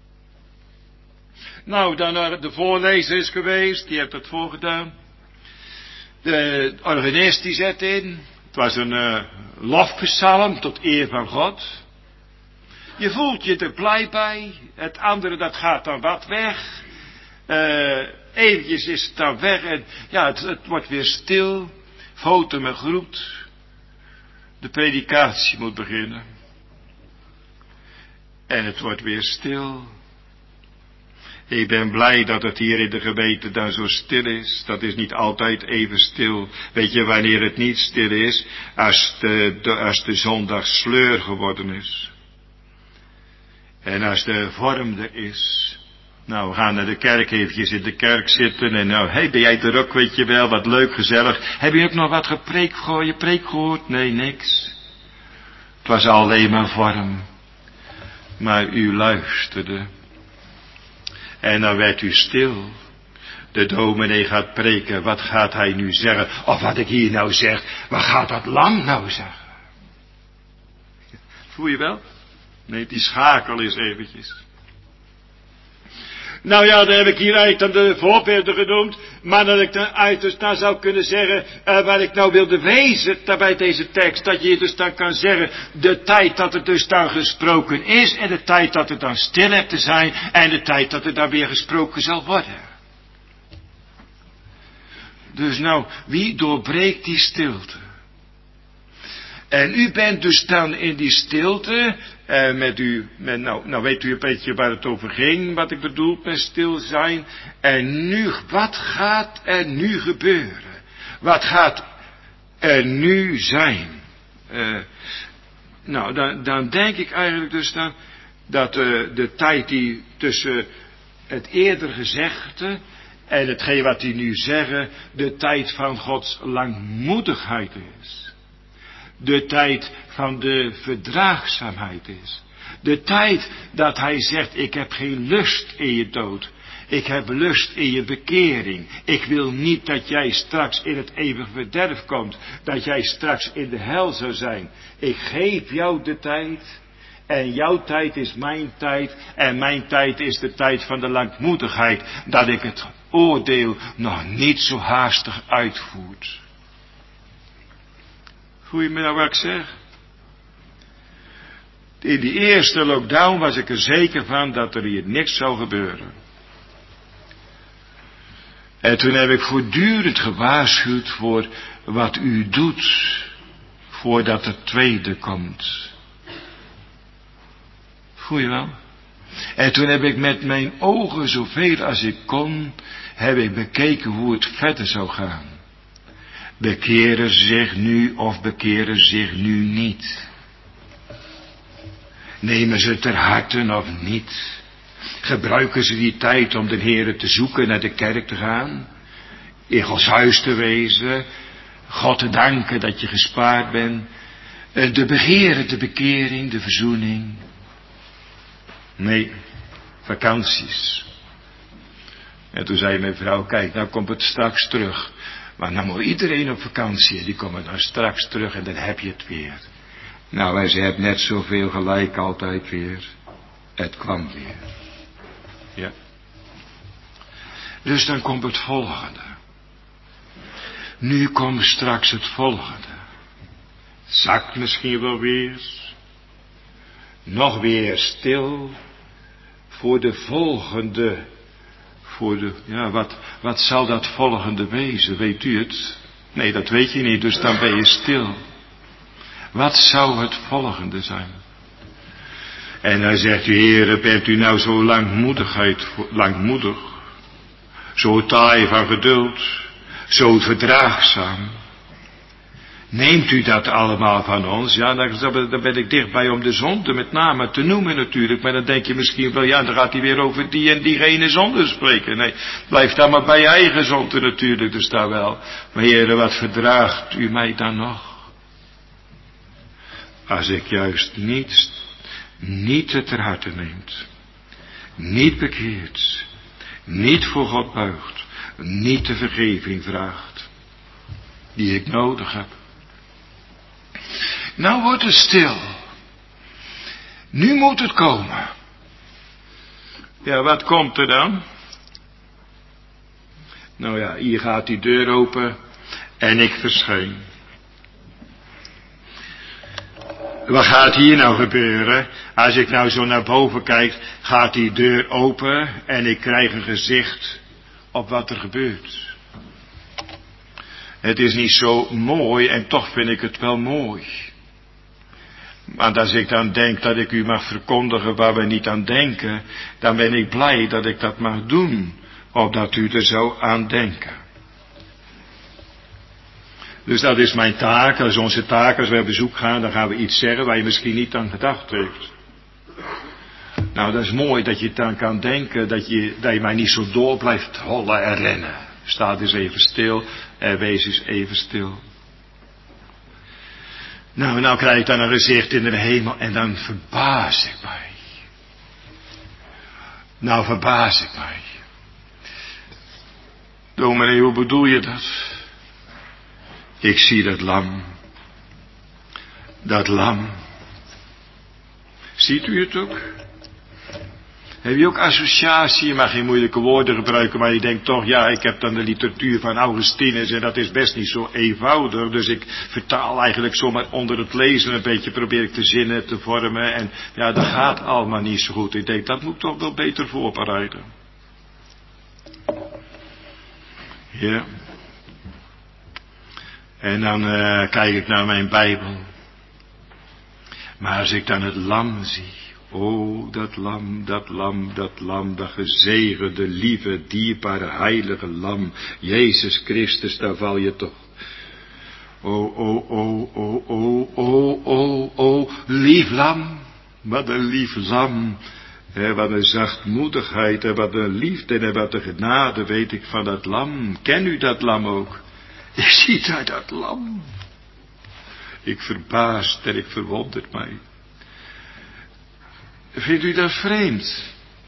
Nou, dan naar de voorlezer is geweest, die heeft dat voorgedaan. De organist die zet in. Het was een uh, lofpsalm tot eer van God. Je voelt je er blij bij. Het andere dat gaat dan wat weg. Uh, eventjes is het dan weg en ja, het, het wordt weer stil. Foto me groet. De predikatie moet beginnen. En het wordt weer stil. Ik ben blij dat het hier in de gemeente dan zo stil is. Dat is niet altijd even stil. Weet je wanneer het niet stil is? Als de, de, als de zondag sleur geworden is. En als de vorm er is. Nou, we gaan naar de kerk eventjes in de kerk zitten. En nou, hé, hey, ben jij er ook, weet je wel, wat leuk, gezellig. Heb je ook nog wat gepreekt, goh, je preek gehoord? Nee, niks. Het was alleen maar vorm. Maar u luisterde. En dan werd u stil. De dominee gaat preken. Wat gaat hij nu zeggen? Of wat ik hier nou zeg. Wat gaat dat lam nou zeggen? Voel je wel? Nee, die schakel is eventjes. Nou ja, dan heb ik hier eigenlijk dan de voorbeelden genoemd. Maar dat ik dan uit dus dan zou kunnen zeggen. Uh, waar ik nou wilde wezen daarbij deze tekst. Dat je dus dan kan zeggen. De tijd dat er dus dan gesproken is. En de tijd dat er dan stil hebt te zijn. En de tijd dat er dan weer gesproken zal worden. Dus nou, wie doorbreekt die stilte? En u bent dus dan in die stilte, eh, met u, met, nou, nou weet u een beetje waar het over ging, wat ik bedoel met stil zijn. En nu, wat gaat er nu gebeuren? Wat gaat er nu zijn? Uh, nou, dan, dan denk ik eigenlijk dus dan, dat uh, de tijd die tussen het eerder gezegde en hetgeen wat die nu zeggen, de tijd van Gods langmoedigheid is. De tijd van de verdraagzaamheid is. De tijd dat hij zegt, ik heb geen lust in je dood. Ik heb lust in je bekering. Ik wil niet dat jij straks in het eeuwige verderf komt. Dat jij straks in de hel zou zijn. Ik geef jou de tijd. En jouw tijd is mijn tijd. En mijn tijd is de tijd van de langmoedigheid. Dat ik het oordeel nog niet zo haastig uitvoert. Voel je me nou wat ik zeg? In die eerste lockdown was ik er zeker van dat er hier niks zou gebeuren. En toen heb ik voortdurend gewaarschuwd voor wat u doet, voordat het tweede komt. Voel je wel? En toen heb ik met mijn ogen zoveel als ik kon, heb ik bekeken hoe het verder zou gaan. Bekeren zich nu of bekeren zich nu niet. Nemen ze ter harte of niet? Gebruiken ze die tijd om de Heere te zoeken, naar de kerk te gaan? In Gods huis te wezen? God te danken dat je gespaard bent? De begeren, de bekering, de verzoening? Nee, vakanties. En toen zei mijn vrouw, kijk, nou komt het straks terug. Maar nou moet iedereen op vakantie en die komen dan straks terug en dan heb je het weer. Nou, en ze heeft net zoveel gelijk altijd weer. Het kwam weer. Ja. Dus dan komt het volgende. Nu komt straks het volgende. Zakt misschien wel weer. Nog weer stil. Voor de volgende. Voor de, ja, wat, wat zal dat volgende wezen? Weet u het? Nee, dat weet je niet, dus dan ben je stil. Wat zou het volgende zijn? En dan zegt u, Heere, bent u nou zo langmoedigheid, langmoedig, zo taai van geduld, zo verdraagzaam? Neemt u dat allemaal van ons? Ja, dan, dan ben ik dichtbij om de zonde met name te noemen natuurlijk. Maar dan denk je misschien wel, ja, dan gaat hij weer over die en diegene zonde spreken. Nee, blijf dan maar bij je eigen zonde natuurlijk, dus daar wel. Maar Heere, wat verdraagt u mij dan nog? Als ik juist niet, niet het ter harte neemt, niet bekeert, niet voor God buigt, niet de vergeving vraagt, die ik nodig heb. Nou wordt het stil. Nu moet het komen. Ja, wat komt er dan? Nou ja, hier gaat die deur open en ik verschijn. Wat gaat hier nou gebeuren? Als ik nou zo naar boven kijk, gaat die deur open en ik krijg een gezicht op wat er gebeurt. Het is niet zo mooi en toch vind ik het wel mooi. Maar als ik dan denk dat ik u mag verkondigen waar we niet aan denken, dan ben ik blij dat ik dat mag doen, opdat u er zou aan denken. Dus dat is mijn taak, dat is onze taak. Als we op bezoek gaan, dan gaan we iets zeggen waar je misschien niet aan gedacht heeft. Nou, dat is mooi dat je dan kan denken, dat je, dat je mij niet zo door blijft hollen en rennen. Sta eens even stil en wees eens even stil. Nou, nou krijg ik dan een gezicht in de hemel en dan verbaas ik mij. Nou verbaas ik mij. Dominee, hoe bedoel je dat? Ik zie dat lam. Dat lam. Ziet u het ook? Heb je ook associatie? Je mag geen moeilijke woorden gebruiken, maar je denkt toch, ja, ik heb dan de literatuur van Augustinus en dat is best niet zo eenvoudig. Dus ik vertaal eigenlijk zomaar onder het lezen een beetje, probeer ik de zinnen te vormen. En ja, dat gaat allemaal niet zo goed. Ik denk, dat moet ik toch wel beter voorbereiden. Ja. En dan uh, kijk ik naar mijn Bijbel. Maar als ik dan het lam zie. Oh, dat lam, dat lam, dat lam, dat gezegende, lieve, dierbare, heilige lam. Jezus Christus, daar val je toch. Oh, oh, oh, oh, oh, oh, oh, oh, lief lam. Wat een lief lam. He, wat een zachtmoedigheid en wat een liefde en wat een genade weet ik van dat lam. Ken u dat lam ook? Ik zie daar dat lam. Ik verbaast en ik verwonderd mij. Vindt u dat vreemd?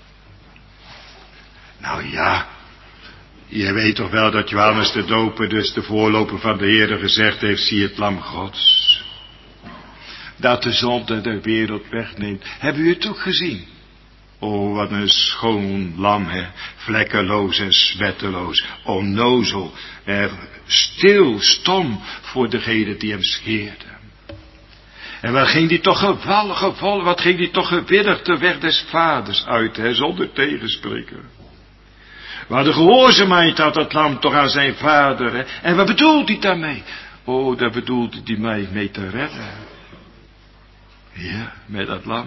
Nou ja, je weet toch wel dat Johannes de Doper, dus de voorloper van de Heere, gezegd heeft, zie het lam Gods. Dat de zonde de wereld wegneemt. Hebben u het ook gezien? Oh, wat een schoon lam, hè. Vlekkeloos en zwetteloos. Onnozel, hè. Stil, stom voor degene die hem scheerde. En waar ging die toch gewallig, gewallig, wat ging die toch gewillig de weg des vaders uit, hè, zonder tegenspreken. Waar de gehoorzaamheid had dat lam toch aan zijn vader, hè. En wat bedoelt hij daarmee? Oh, daar bedoelde hij mij mee te redden. Ja, met dat lam.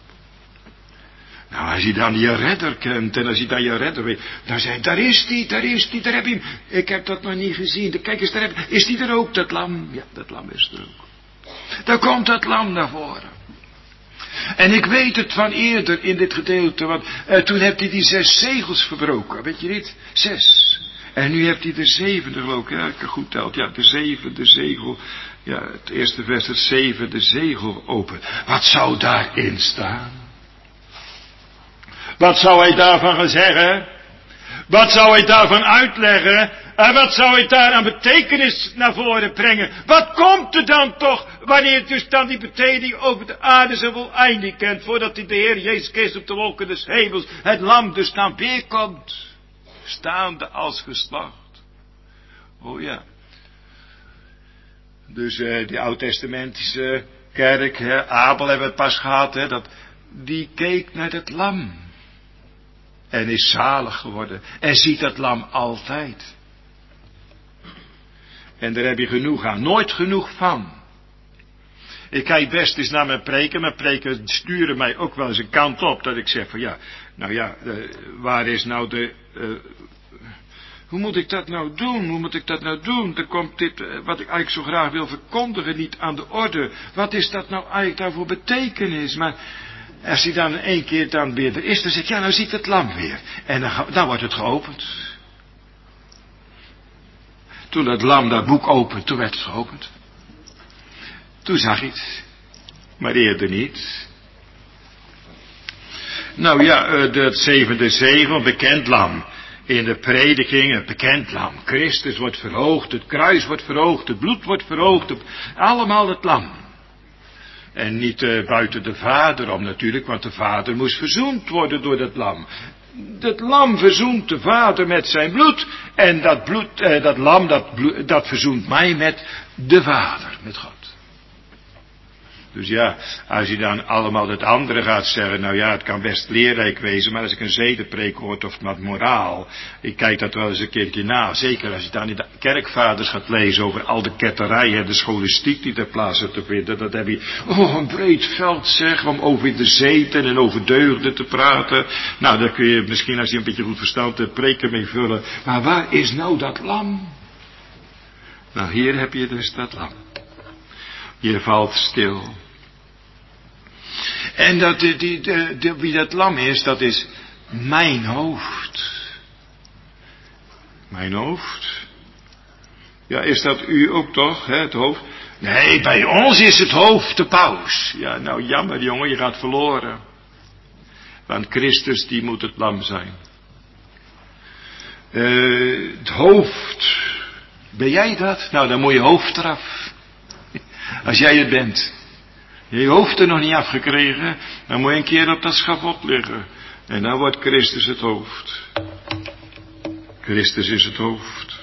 Nou, als je dan je redder kent en als je dan je redder weet, dan zeg je, daar is die, daar is die, daar heb je hem. Ik heb dat nog niet gezien. Kijk eens, daar heb, is die er ook, dat lam? Ja, dat lam is er ook. Daar komt dat lam naar voren. En ik weet het van eerder in dit gedeelte, want uh, toen heeft hij die zes zegels verbroken, weet je niet? Zes. En nu heeft hij de zevende geloof ik, ja, ik heb goed telt, ja, de zevende zegel, ja, het eerste vers, het zevende zegel open. Wat zou daarin staan? Wat zou hij daarvan gaan zeggen? Wat zou hij daarvan uitleggen? En wat zou hij daar aan betekenis naar voren brengen? Wat komt er dan toch, wanneer dus dan die betekenis over de aarde zijn voleinding kent, voordat hij de Heer Jezus Christus op de wolken des hemels, het lam dus dan weerkomt, staande als geslacht. Oh ja. Dus uh, die oud-testamentische kerk, hè, Abel hebben we het pas gehad, hè, dat, die keek naar het lam. En is zalig geworden. En ziet dat lam altijd. En daar heb je genoeg aan. Nooit genoeg van. Ik kijk best eens naar mijn preken. Mijn preken sturen mij ook wel eens een kant op. Dat ik zeg van ja, nou ja, uh, waar is nou de... Uh, hoe moet ik dat nou doen? Hoe moet ik dat nou doen? Dan komt dit, uh, wat ik eigenlijk zo graag wil verkondigen, niet aan de orde. Wat is dat nou eigenlijk daarvoor betekenis? Maar... als hij dan één keer dan weer er is, dan zeg ik, ja, nou ziet het lam weer. En dan, dan wordt het geopend. Toen dat lam dat boek opent, toen werd het geopend. Toen zag hij het. Maar eerder niet. Nou ja, het zevende zegel, bekend lam. In de prediking, het bekend lam. Christus wordt verhoogd, het kruis wordt verhoogd, het bloed wordt verhoogd. Allemaal het lam. En niet uh, buiten de vader om natuurlijk, want de vader moest verzoend worden door dat lam. Dat lam verzoent de vader met zijn bloed. En dat bloed, uh, dat lam, dat, bloed, dat verzoent mij met de vader, met God. Dus ja, als je dan allemaal het andere gaat zeggen, nou ja, het kan best leerrijk wezen, maar als ik een zedenpreek hoort of met moraal, ik kijk dat wel eens een keertje na, zeker als je dan in de kerkvaders gaat lezen over al de ketterij en de scholistiek die ter plaatse te vinden, dat heb je, oh, een breed veld zeg, om over de zeten en over deugden te praten. Nou, daar kun je misschien, als je een beetje goed verstand hebt, preken mee vullen. Maar waar is nou dat lam? Nou, hier heb je dus dat lam. Je valt stil. En dat, die, die, die, die, wie dat lam is, dat is mijn hoofd. Mijn hoofd? Ja, is dat u ook toch, hè, het hoofd? Nee, bij ons is het hoofd de paus. Ja, nou jammer jongen, je gaat verloren. Want Christus, die moet het lam zijn. Uh, het hoofd. Ben jij dat? Nou, dan moet je hoofd eraf. Als jij het bent. Je hoofd er nog niet afgekregen. Dan moet je een keer op dat schavot liggen. En dan wordt Christus het hoofd. Christus is het hoofd.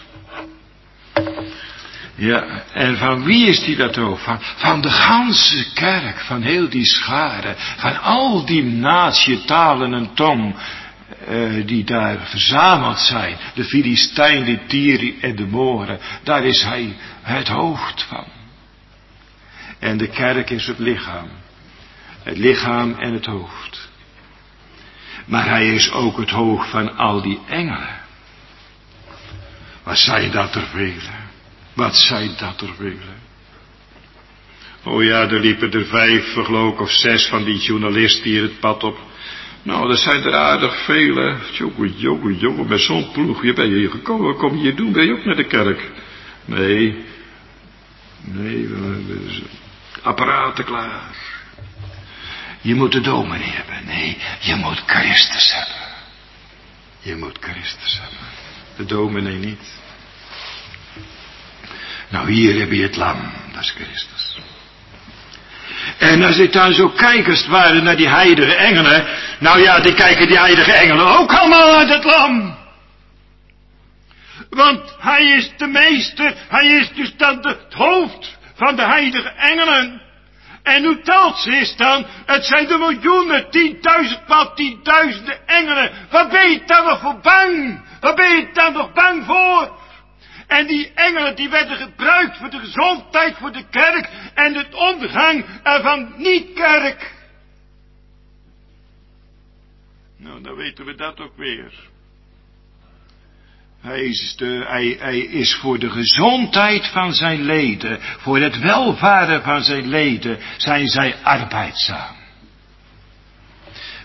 Ja, en van wie is die dat hoofd? Van, van de ganse kerk. Van heel die scharen. Van al die natie, talen en tong. Uh, die daar verzameld zijn. De Filistijn, de Tieren en de Moren. Daar is hij het hoofd van. En de kerk is het lichaam. Het lichaam en het hoofd. Maar hij is ook het hoofd van al die engelen. Wat zijn dat er vele? Wat zijn dat er vele? Oh ja, er liepen er vijf, geloof ik, of zes van die journalisten hier het pad op. Nou, dat zijn er aardig vele. Jongen, jongen, jongen, met zo'n ploeg. Je ben je hier gekomen, wat kom je hier doen? Ben je ook naar de kerk? Nee. Nee, we apparaten klaar. Je moet de dominee hebben. Nee, je moet Christus hebben. Je moet Christus hebben. De dominee niet. Nou, hier heb je het lam. Dat is Christus. En als ik dan zo kijk als het ware naar die heilige engelen. Nou ja, die kijken die heilige engelen ook allemaal naar het lam. Want hij is de meester. Hij is dus dan het hoofd van de heilige engelen. En hoe telt ze is dan? Het zijn de miljoenen, tienduizendmaal tienduizenden engelen. Wat ben je dan nog voor bang? Wat ben je dan nog bang voor? En die engelen die werden gebruikt voor de gezondheid, voor de kerk en het ondergang van niet-kerk. Nou, dan weten we dat ook weer. Hij is, de, hij, hij is voor de gezondheid van zijn leden, voor het welvaren van zijn leden, zijn zij arbeidzaam.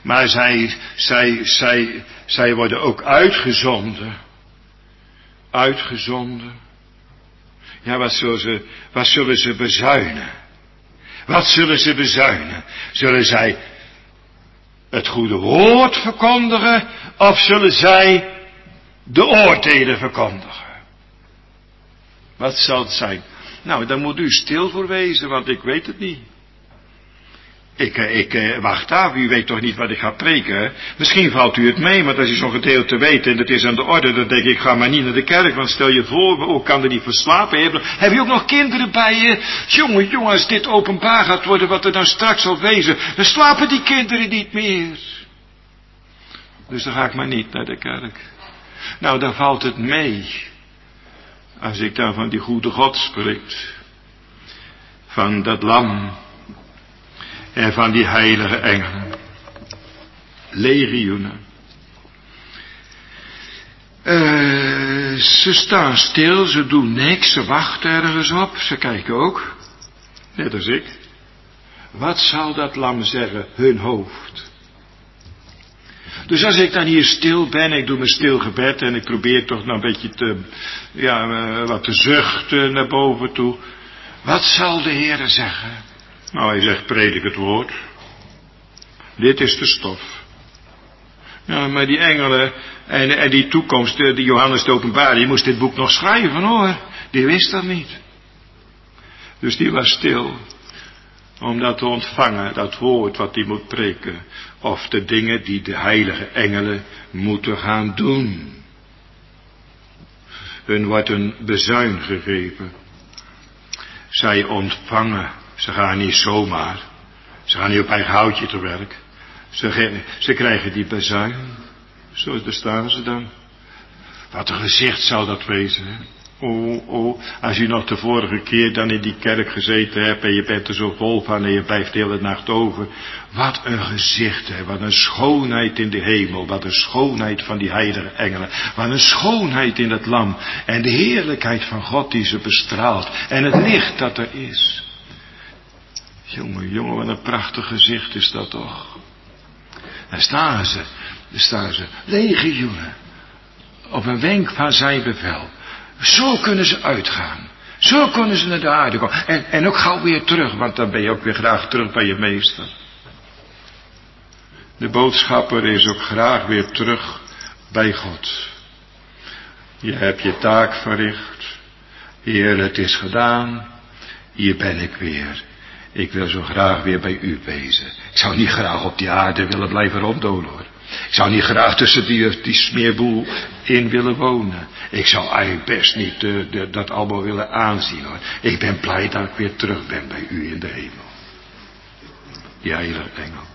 Maar zij, zij, zij, zij worden ook uitgezonden. Uitgezonden. Ja, wat zullen ze, wat zullen ze bezuinen? Wat zullen ze bezuinen? Zullen zij het goede woord verkondigen, of zullen zij de oordelen verkondigen? Wat zal het zijn? Nou, daar moet u stil voor wezen, want ik weet het niet. Ik, ik wacht af, u weet toch niet wat ik ga preken? Misschien valt u het mee, maar als u zo'n gedeelte weet en het is aan de orde, dan denk ik, ga maar niet naar de kerk, want stel je voor, oh, kan er niet verslapen hebben. Heb je ook nog kinderen bij je? Jongen, jongen, als dit openbaar gaat worden, wat er dan straks zal wezen, dan slapen die kinderen niet meer. Dus dan ga ik maar niet naar de kerk. Nou, dan valt het mee. Als ik dan van die goede God spreek, van dat lam en van die heilige engelen, legioenen. Uh, ze staan stil, ze doen niks, ze wachten ergens op, ze kijken ook, net als ik. Wat zal dat lam zeggen, hun hoofd? Dus als ik dan hier stil ben, ik doe mijn stil gebed en ik probeer toch nou een beetje te, ja, uh, wat te zuchten naar boven toe. Wat zal de Heere zeggen? Nou, hij zegt, predik het woord. Dit is de stof. Ja, maar die engelen en, en die toekomst, die Johannes de Openbaar, die moest dit boek nog schrijven hoor. Die wist dat niet. Dus die was stil. Om dat te ontvangen, dat woord wat hij moet preken. Of de dingen die de heilige engelen moeten gaan doen. Hun wordt een bezuin gegeven. Zij ontvangen. Ze gaan niet zomaar. Ze gaan niet op eigen houtje te werk. Ze, ze krijgen die bezuin. Zo, daar staan ze dan. Wat een gezicht zou dat wezen, hè? Oh, oh, als je nog de vorige keer dan in die kerk gezeten hebt en je bent er zo vol van en je blijft de hele nacht over. Wat een gezicht, hè? Wat een schoonheid in de hemel, wat een schoonheid van die heilige engelen. Wat een schoonheid in het lam en de heerlijkheid van God die ze bestraalt en het licht dat er is. Jongen, jongen, wat een prachtig gezicht is dat toch. Daar staan ze, daar staan ze, legioenen, op een wenk van zijn bevel. Zo kunnen ze uitgaan. Zo kunnen ze naar de aarde komen. En, en ook gauw weer terug, want dan ben je ook weer graag terug bij je meester. De boodschapper is ook graag weer terug bij God. Je hebt je taak verricht. Heer, het is gedaan. Hier ben ik weer. Ik wil zo graag weer bij u wezen. Ik zou niet graag op die aarde willen blijven ronddolen hoor. Ik zou niet graag tussen die, die smeerboel in willen wonen. Ik zou eigenlijk best niet uh, de, dat allemaal willen aanzien hoor. Ik ben blij dat ik weer terug ben bij u in de hemel. Die heilige engel.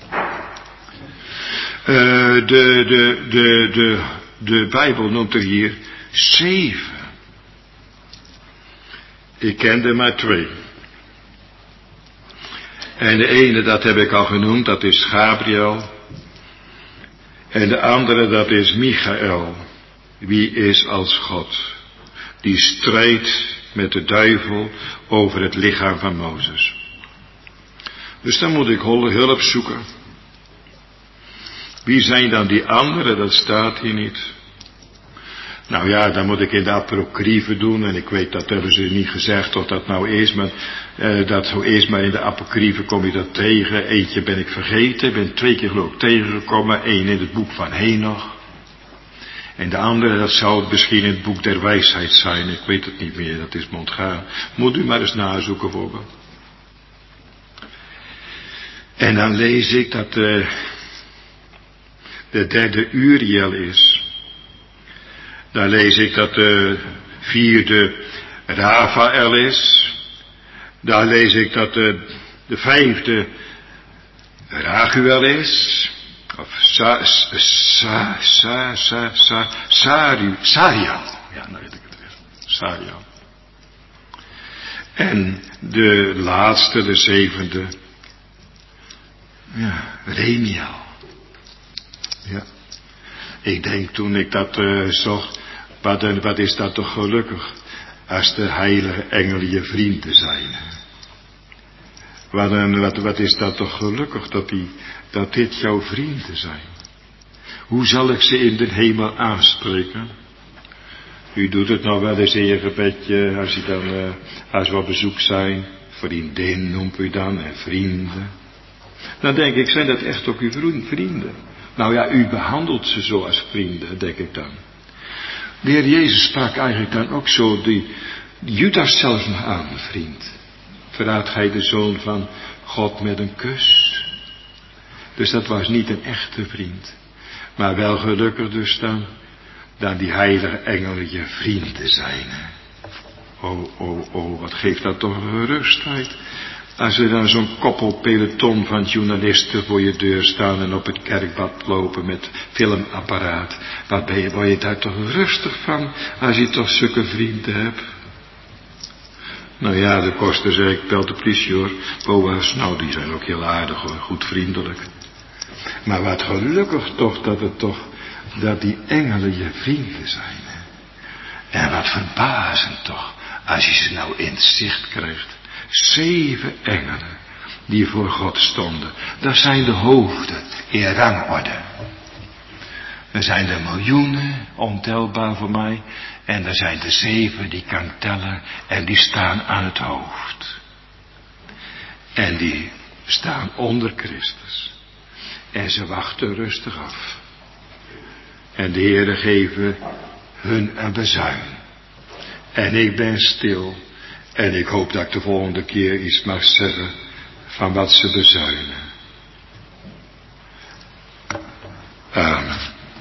Uh, de, de, de, de, de Bijbel noemt er hier zeven. Ik ken er maar twee. En de ene, dat heb ik al genoemd, dat is Gabriel. En de andere, dat is Michael. Wie is als God? Die strijdt met de duivel over het lichaam van Mozes. Dus dan moet ik hulp zoeken. Wie zijn dan die anderen? Dat staat hier niet. Nou ja, dan moet ik in de apocryfe doen. En ik weet, dat hebben ze niet gezegd of dat nou is. Maar uh, dat zo is. Maar in de apocryfe kom je dat tegen. Eentje ben ik vergeten. Ik ben twee keer geloof ik tegengekomen. Eén in het boek van Henoch. En de andere, dat zou misschien in het boek der wijsheid zijn. Ik weet het niet meer. Dat is Montgaan. Moet u maar eens nazoeken voor me. En dan lees ik dat uh, de derde Uriel is. Dan lees ik dat de vierde Rafael is. Dan lees ik dat de, de vijfde Raguel is. Of Sa, Sa, Sa, Sa, Sa, Sariu, Sariel. Ja, nou weet ik het weer. Sariel. En de laatste, de zevende. Ja, Remiel. Ja. Ik denk toen ik dat uh, zocht, wat, wat is dat toch gelukkig, als de heilige engelen je vrienden zijn. Wat, wat, wat is dat toch gelukkig dat, die, dat dit jouw vrienden zijn. Hoe zal ik ze in de hemel aanspreken? U doet het nou wel eens in je gebedje, als, je dan, uh, als we op bezoek zijn. Vriendin noemt u dan en vrienden. Dan denk ik, zijn dat echt ook uw vrienden? Nou ja, u behandelt ze zo als vrienden, denk ik dan. De Heer Jezus sprak eigenlijk dan ook zo die Judas zelfs nog aan, vriend. Verraadt gij de Zoon van God met een kus? Dus dat was niet een echte vriend. Maar wel gelukkig dus dan, dat die heilige engelen je vrienden zijn. Hè? Oh, oh, oh, wat geeft dat toch een gerustheid. Als er dan zo'n koppel peloton van journalisten voor je deur staan en op het kerkbad lopen met filmapparaat. Wat ben je, word je daar toch rustig van, als je toch zulke vrienden hebt. Nou ja, de koster zei ik, bel de politie hoor. Boa's, nou die zijn ook heel aardig hoor, goed vriendelijk. Maar wat gelukkig toch dat het toch, dat die engelen je vrienden zijn. Hè? En wat verbazend toch, als je ze nou in het zicht krijgt. Zeven engelen die voor God stonden. Dat zijn de hoofden in rangorde. Er zijn er miljoenen, ontelbaar voor mij. En er zijn de zeven die kan tellen en die staan aan het hoofd. En die staan onder Christus. En ze wachten rustig af. En de Heere geven hun een bezuin. En ik ben stil. En ik hoop dat ik de volgende keer iets mag zeggen van wat ze bezuinen. Amen.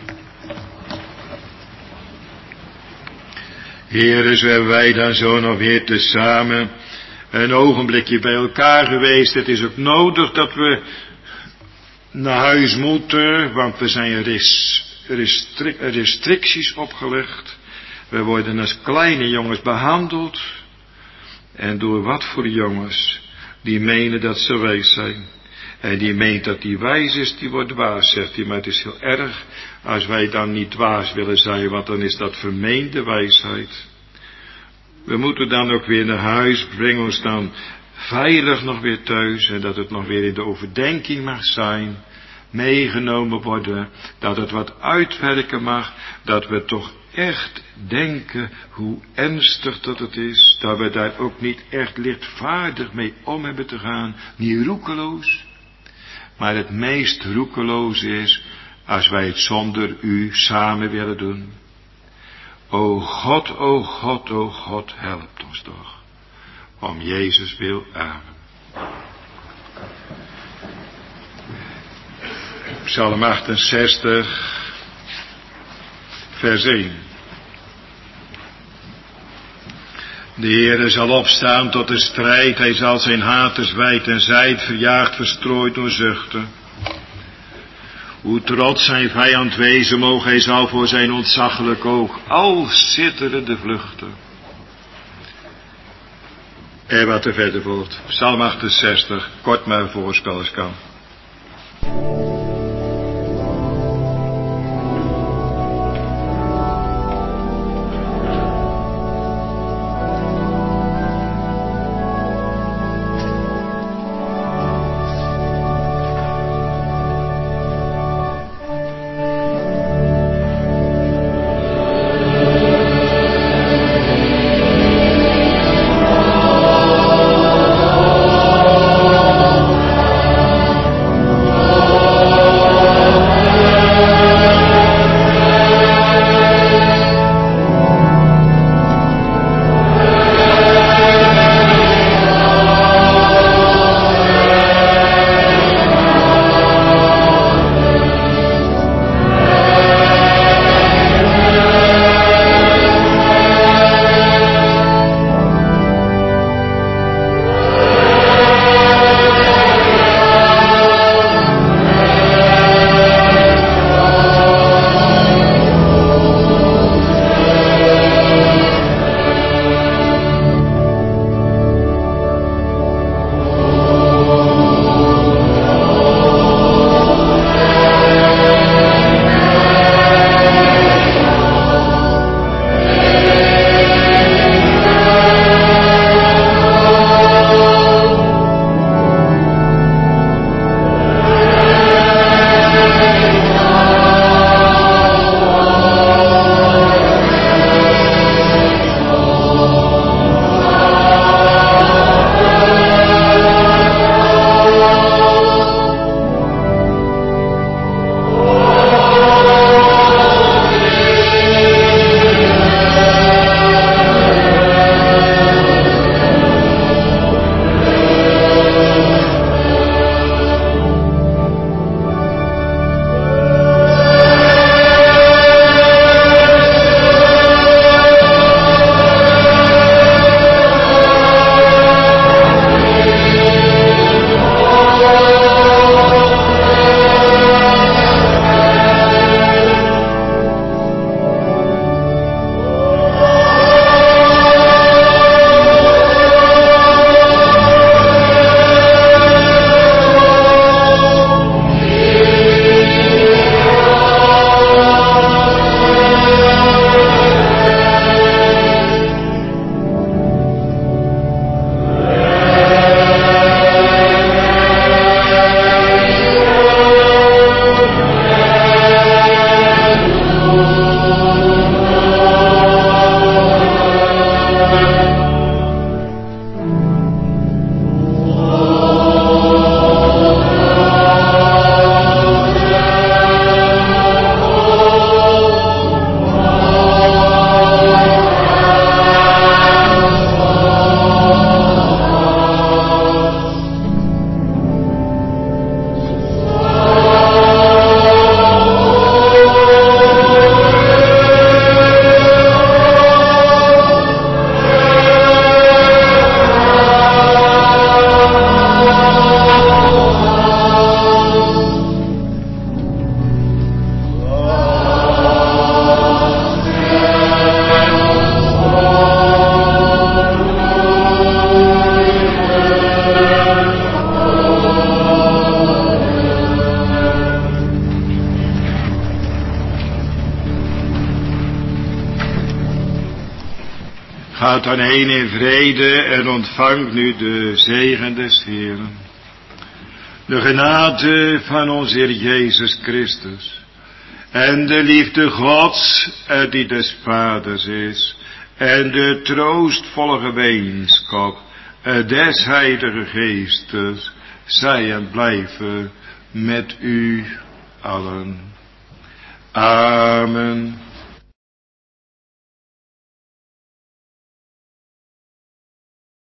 Heere, zo hebben wij dan zo nog weer tezamen een ogenblikje bij elkaar geweest. Het is ook nodig dat we naar huis moeten, want we zijn res, restri- restricties opgelegd. We worden als kleine jongens behandeld. En door wat voor jongens, die menen dat ze wijs zijn. En die meent dat die wijs is, die wordt dwaas, zegt hij. Maar het is heel erg als wij dan niet dwaas willen zijn, want dan is dat vermeende wijsheid. We moeten dan ook weer naar huis, breng ons dan veilig nog weer thuis. En dat het nog weer in de overdenking mag zijn, meegenomen worden. Dat het wat uitwerken mag, dat we toch echt denken hoe ernstig dat het is. Dat we daar ook niet echt lichtvaardig mee om hebben te gaan. Niet roekeloos. Maar het meest roekeloos is als wij het zonder u samen willen doen. O God, o God, o God, helpt ons toch. Om Jezus wil, amen. Psalm achtenzestig, vers één. De Heere zal opstaan tot de strijd, hij zal zijn haters wijd en zijd, verjaagd, verstrooid door zuchten. Hoe trots zijn vijand wezen mogen, hij zal voor zijn ontzaglijk oog al sidderende vluchten. En wat er verder volgt. Psalm achtenzestig, kort maar voorspel als kan. dan heen in vrede en ontvang nu de zegen des Heeren. De genade van onze Heer Jezus Christus en de liefde Gods die des Vaders is en de troostvolle gemeenschap des Heilige Geestes zij en blijven met u allen. Amen.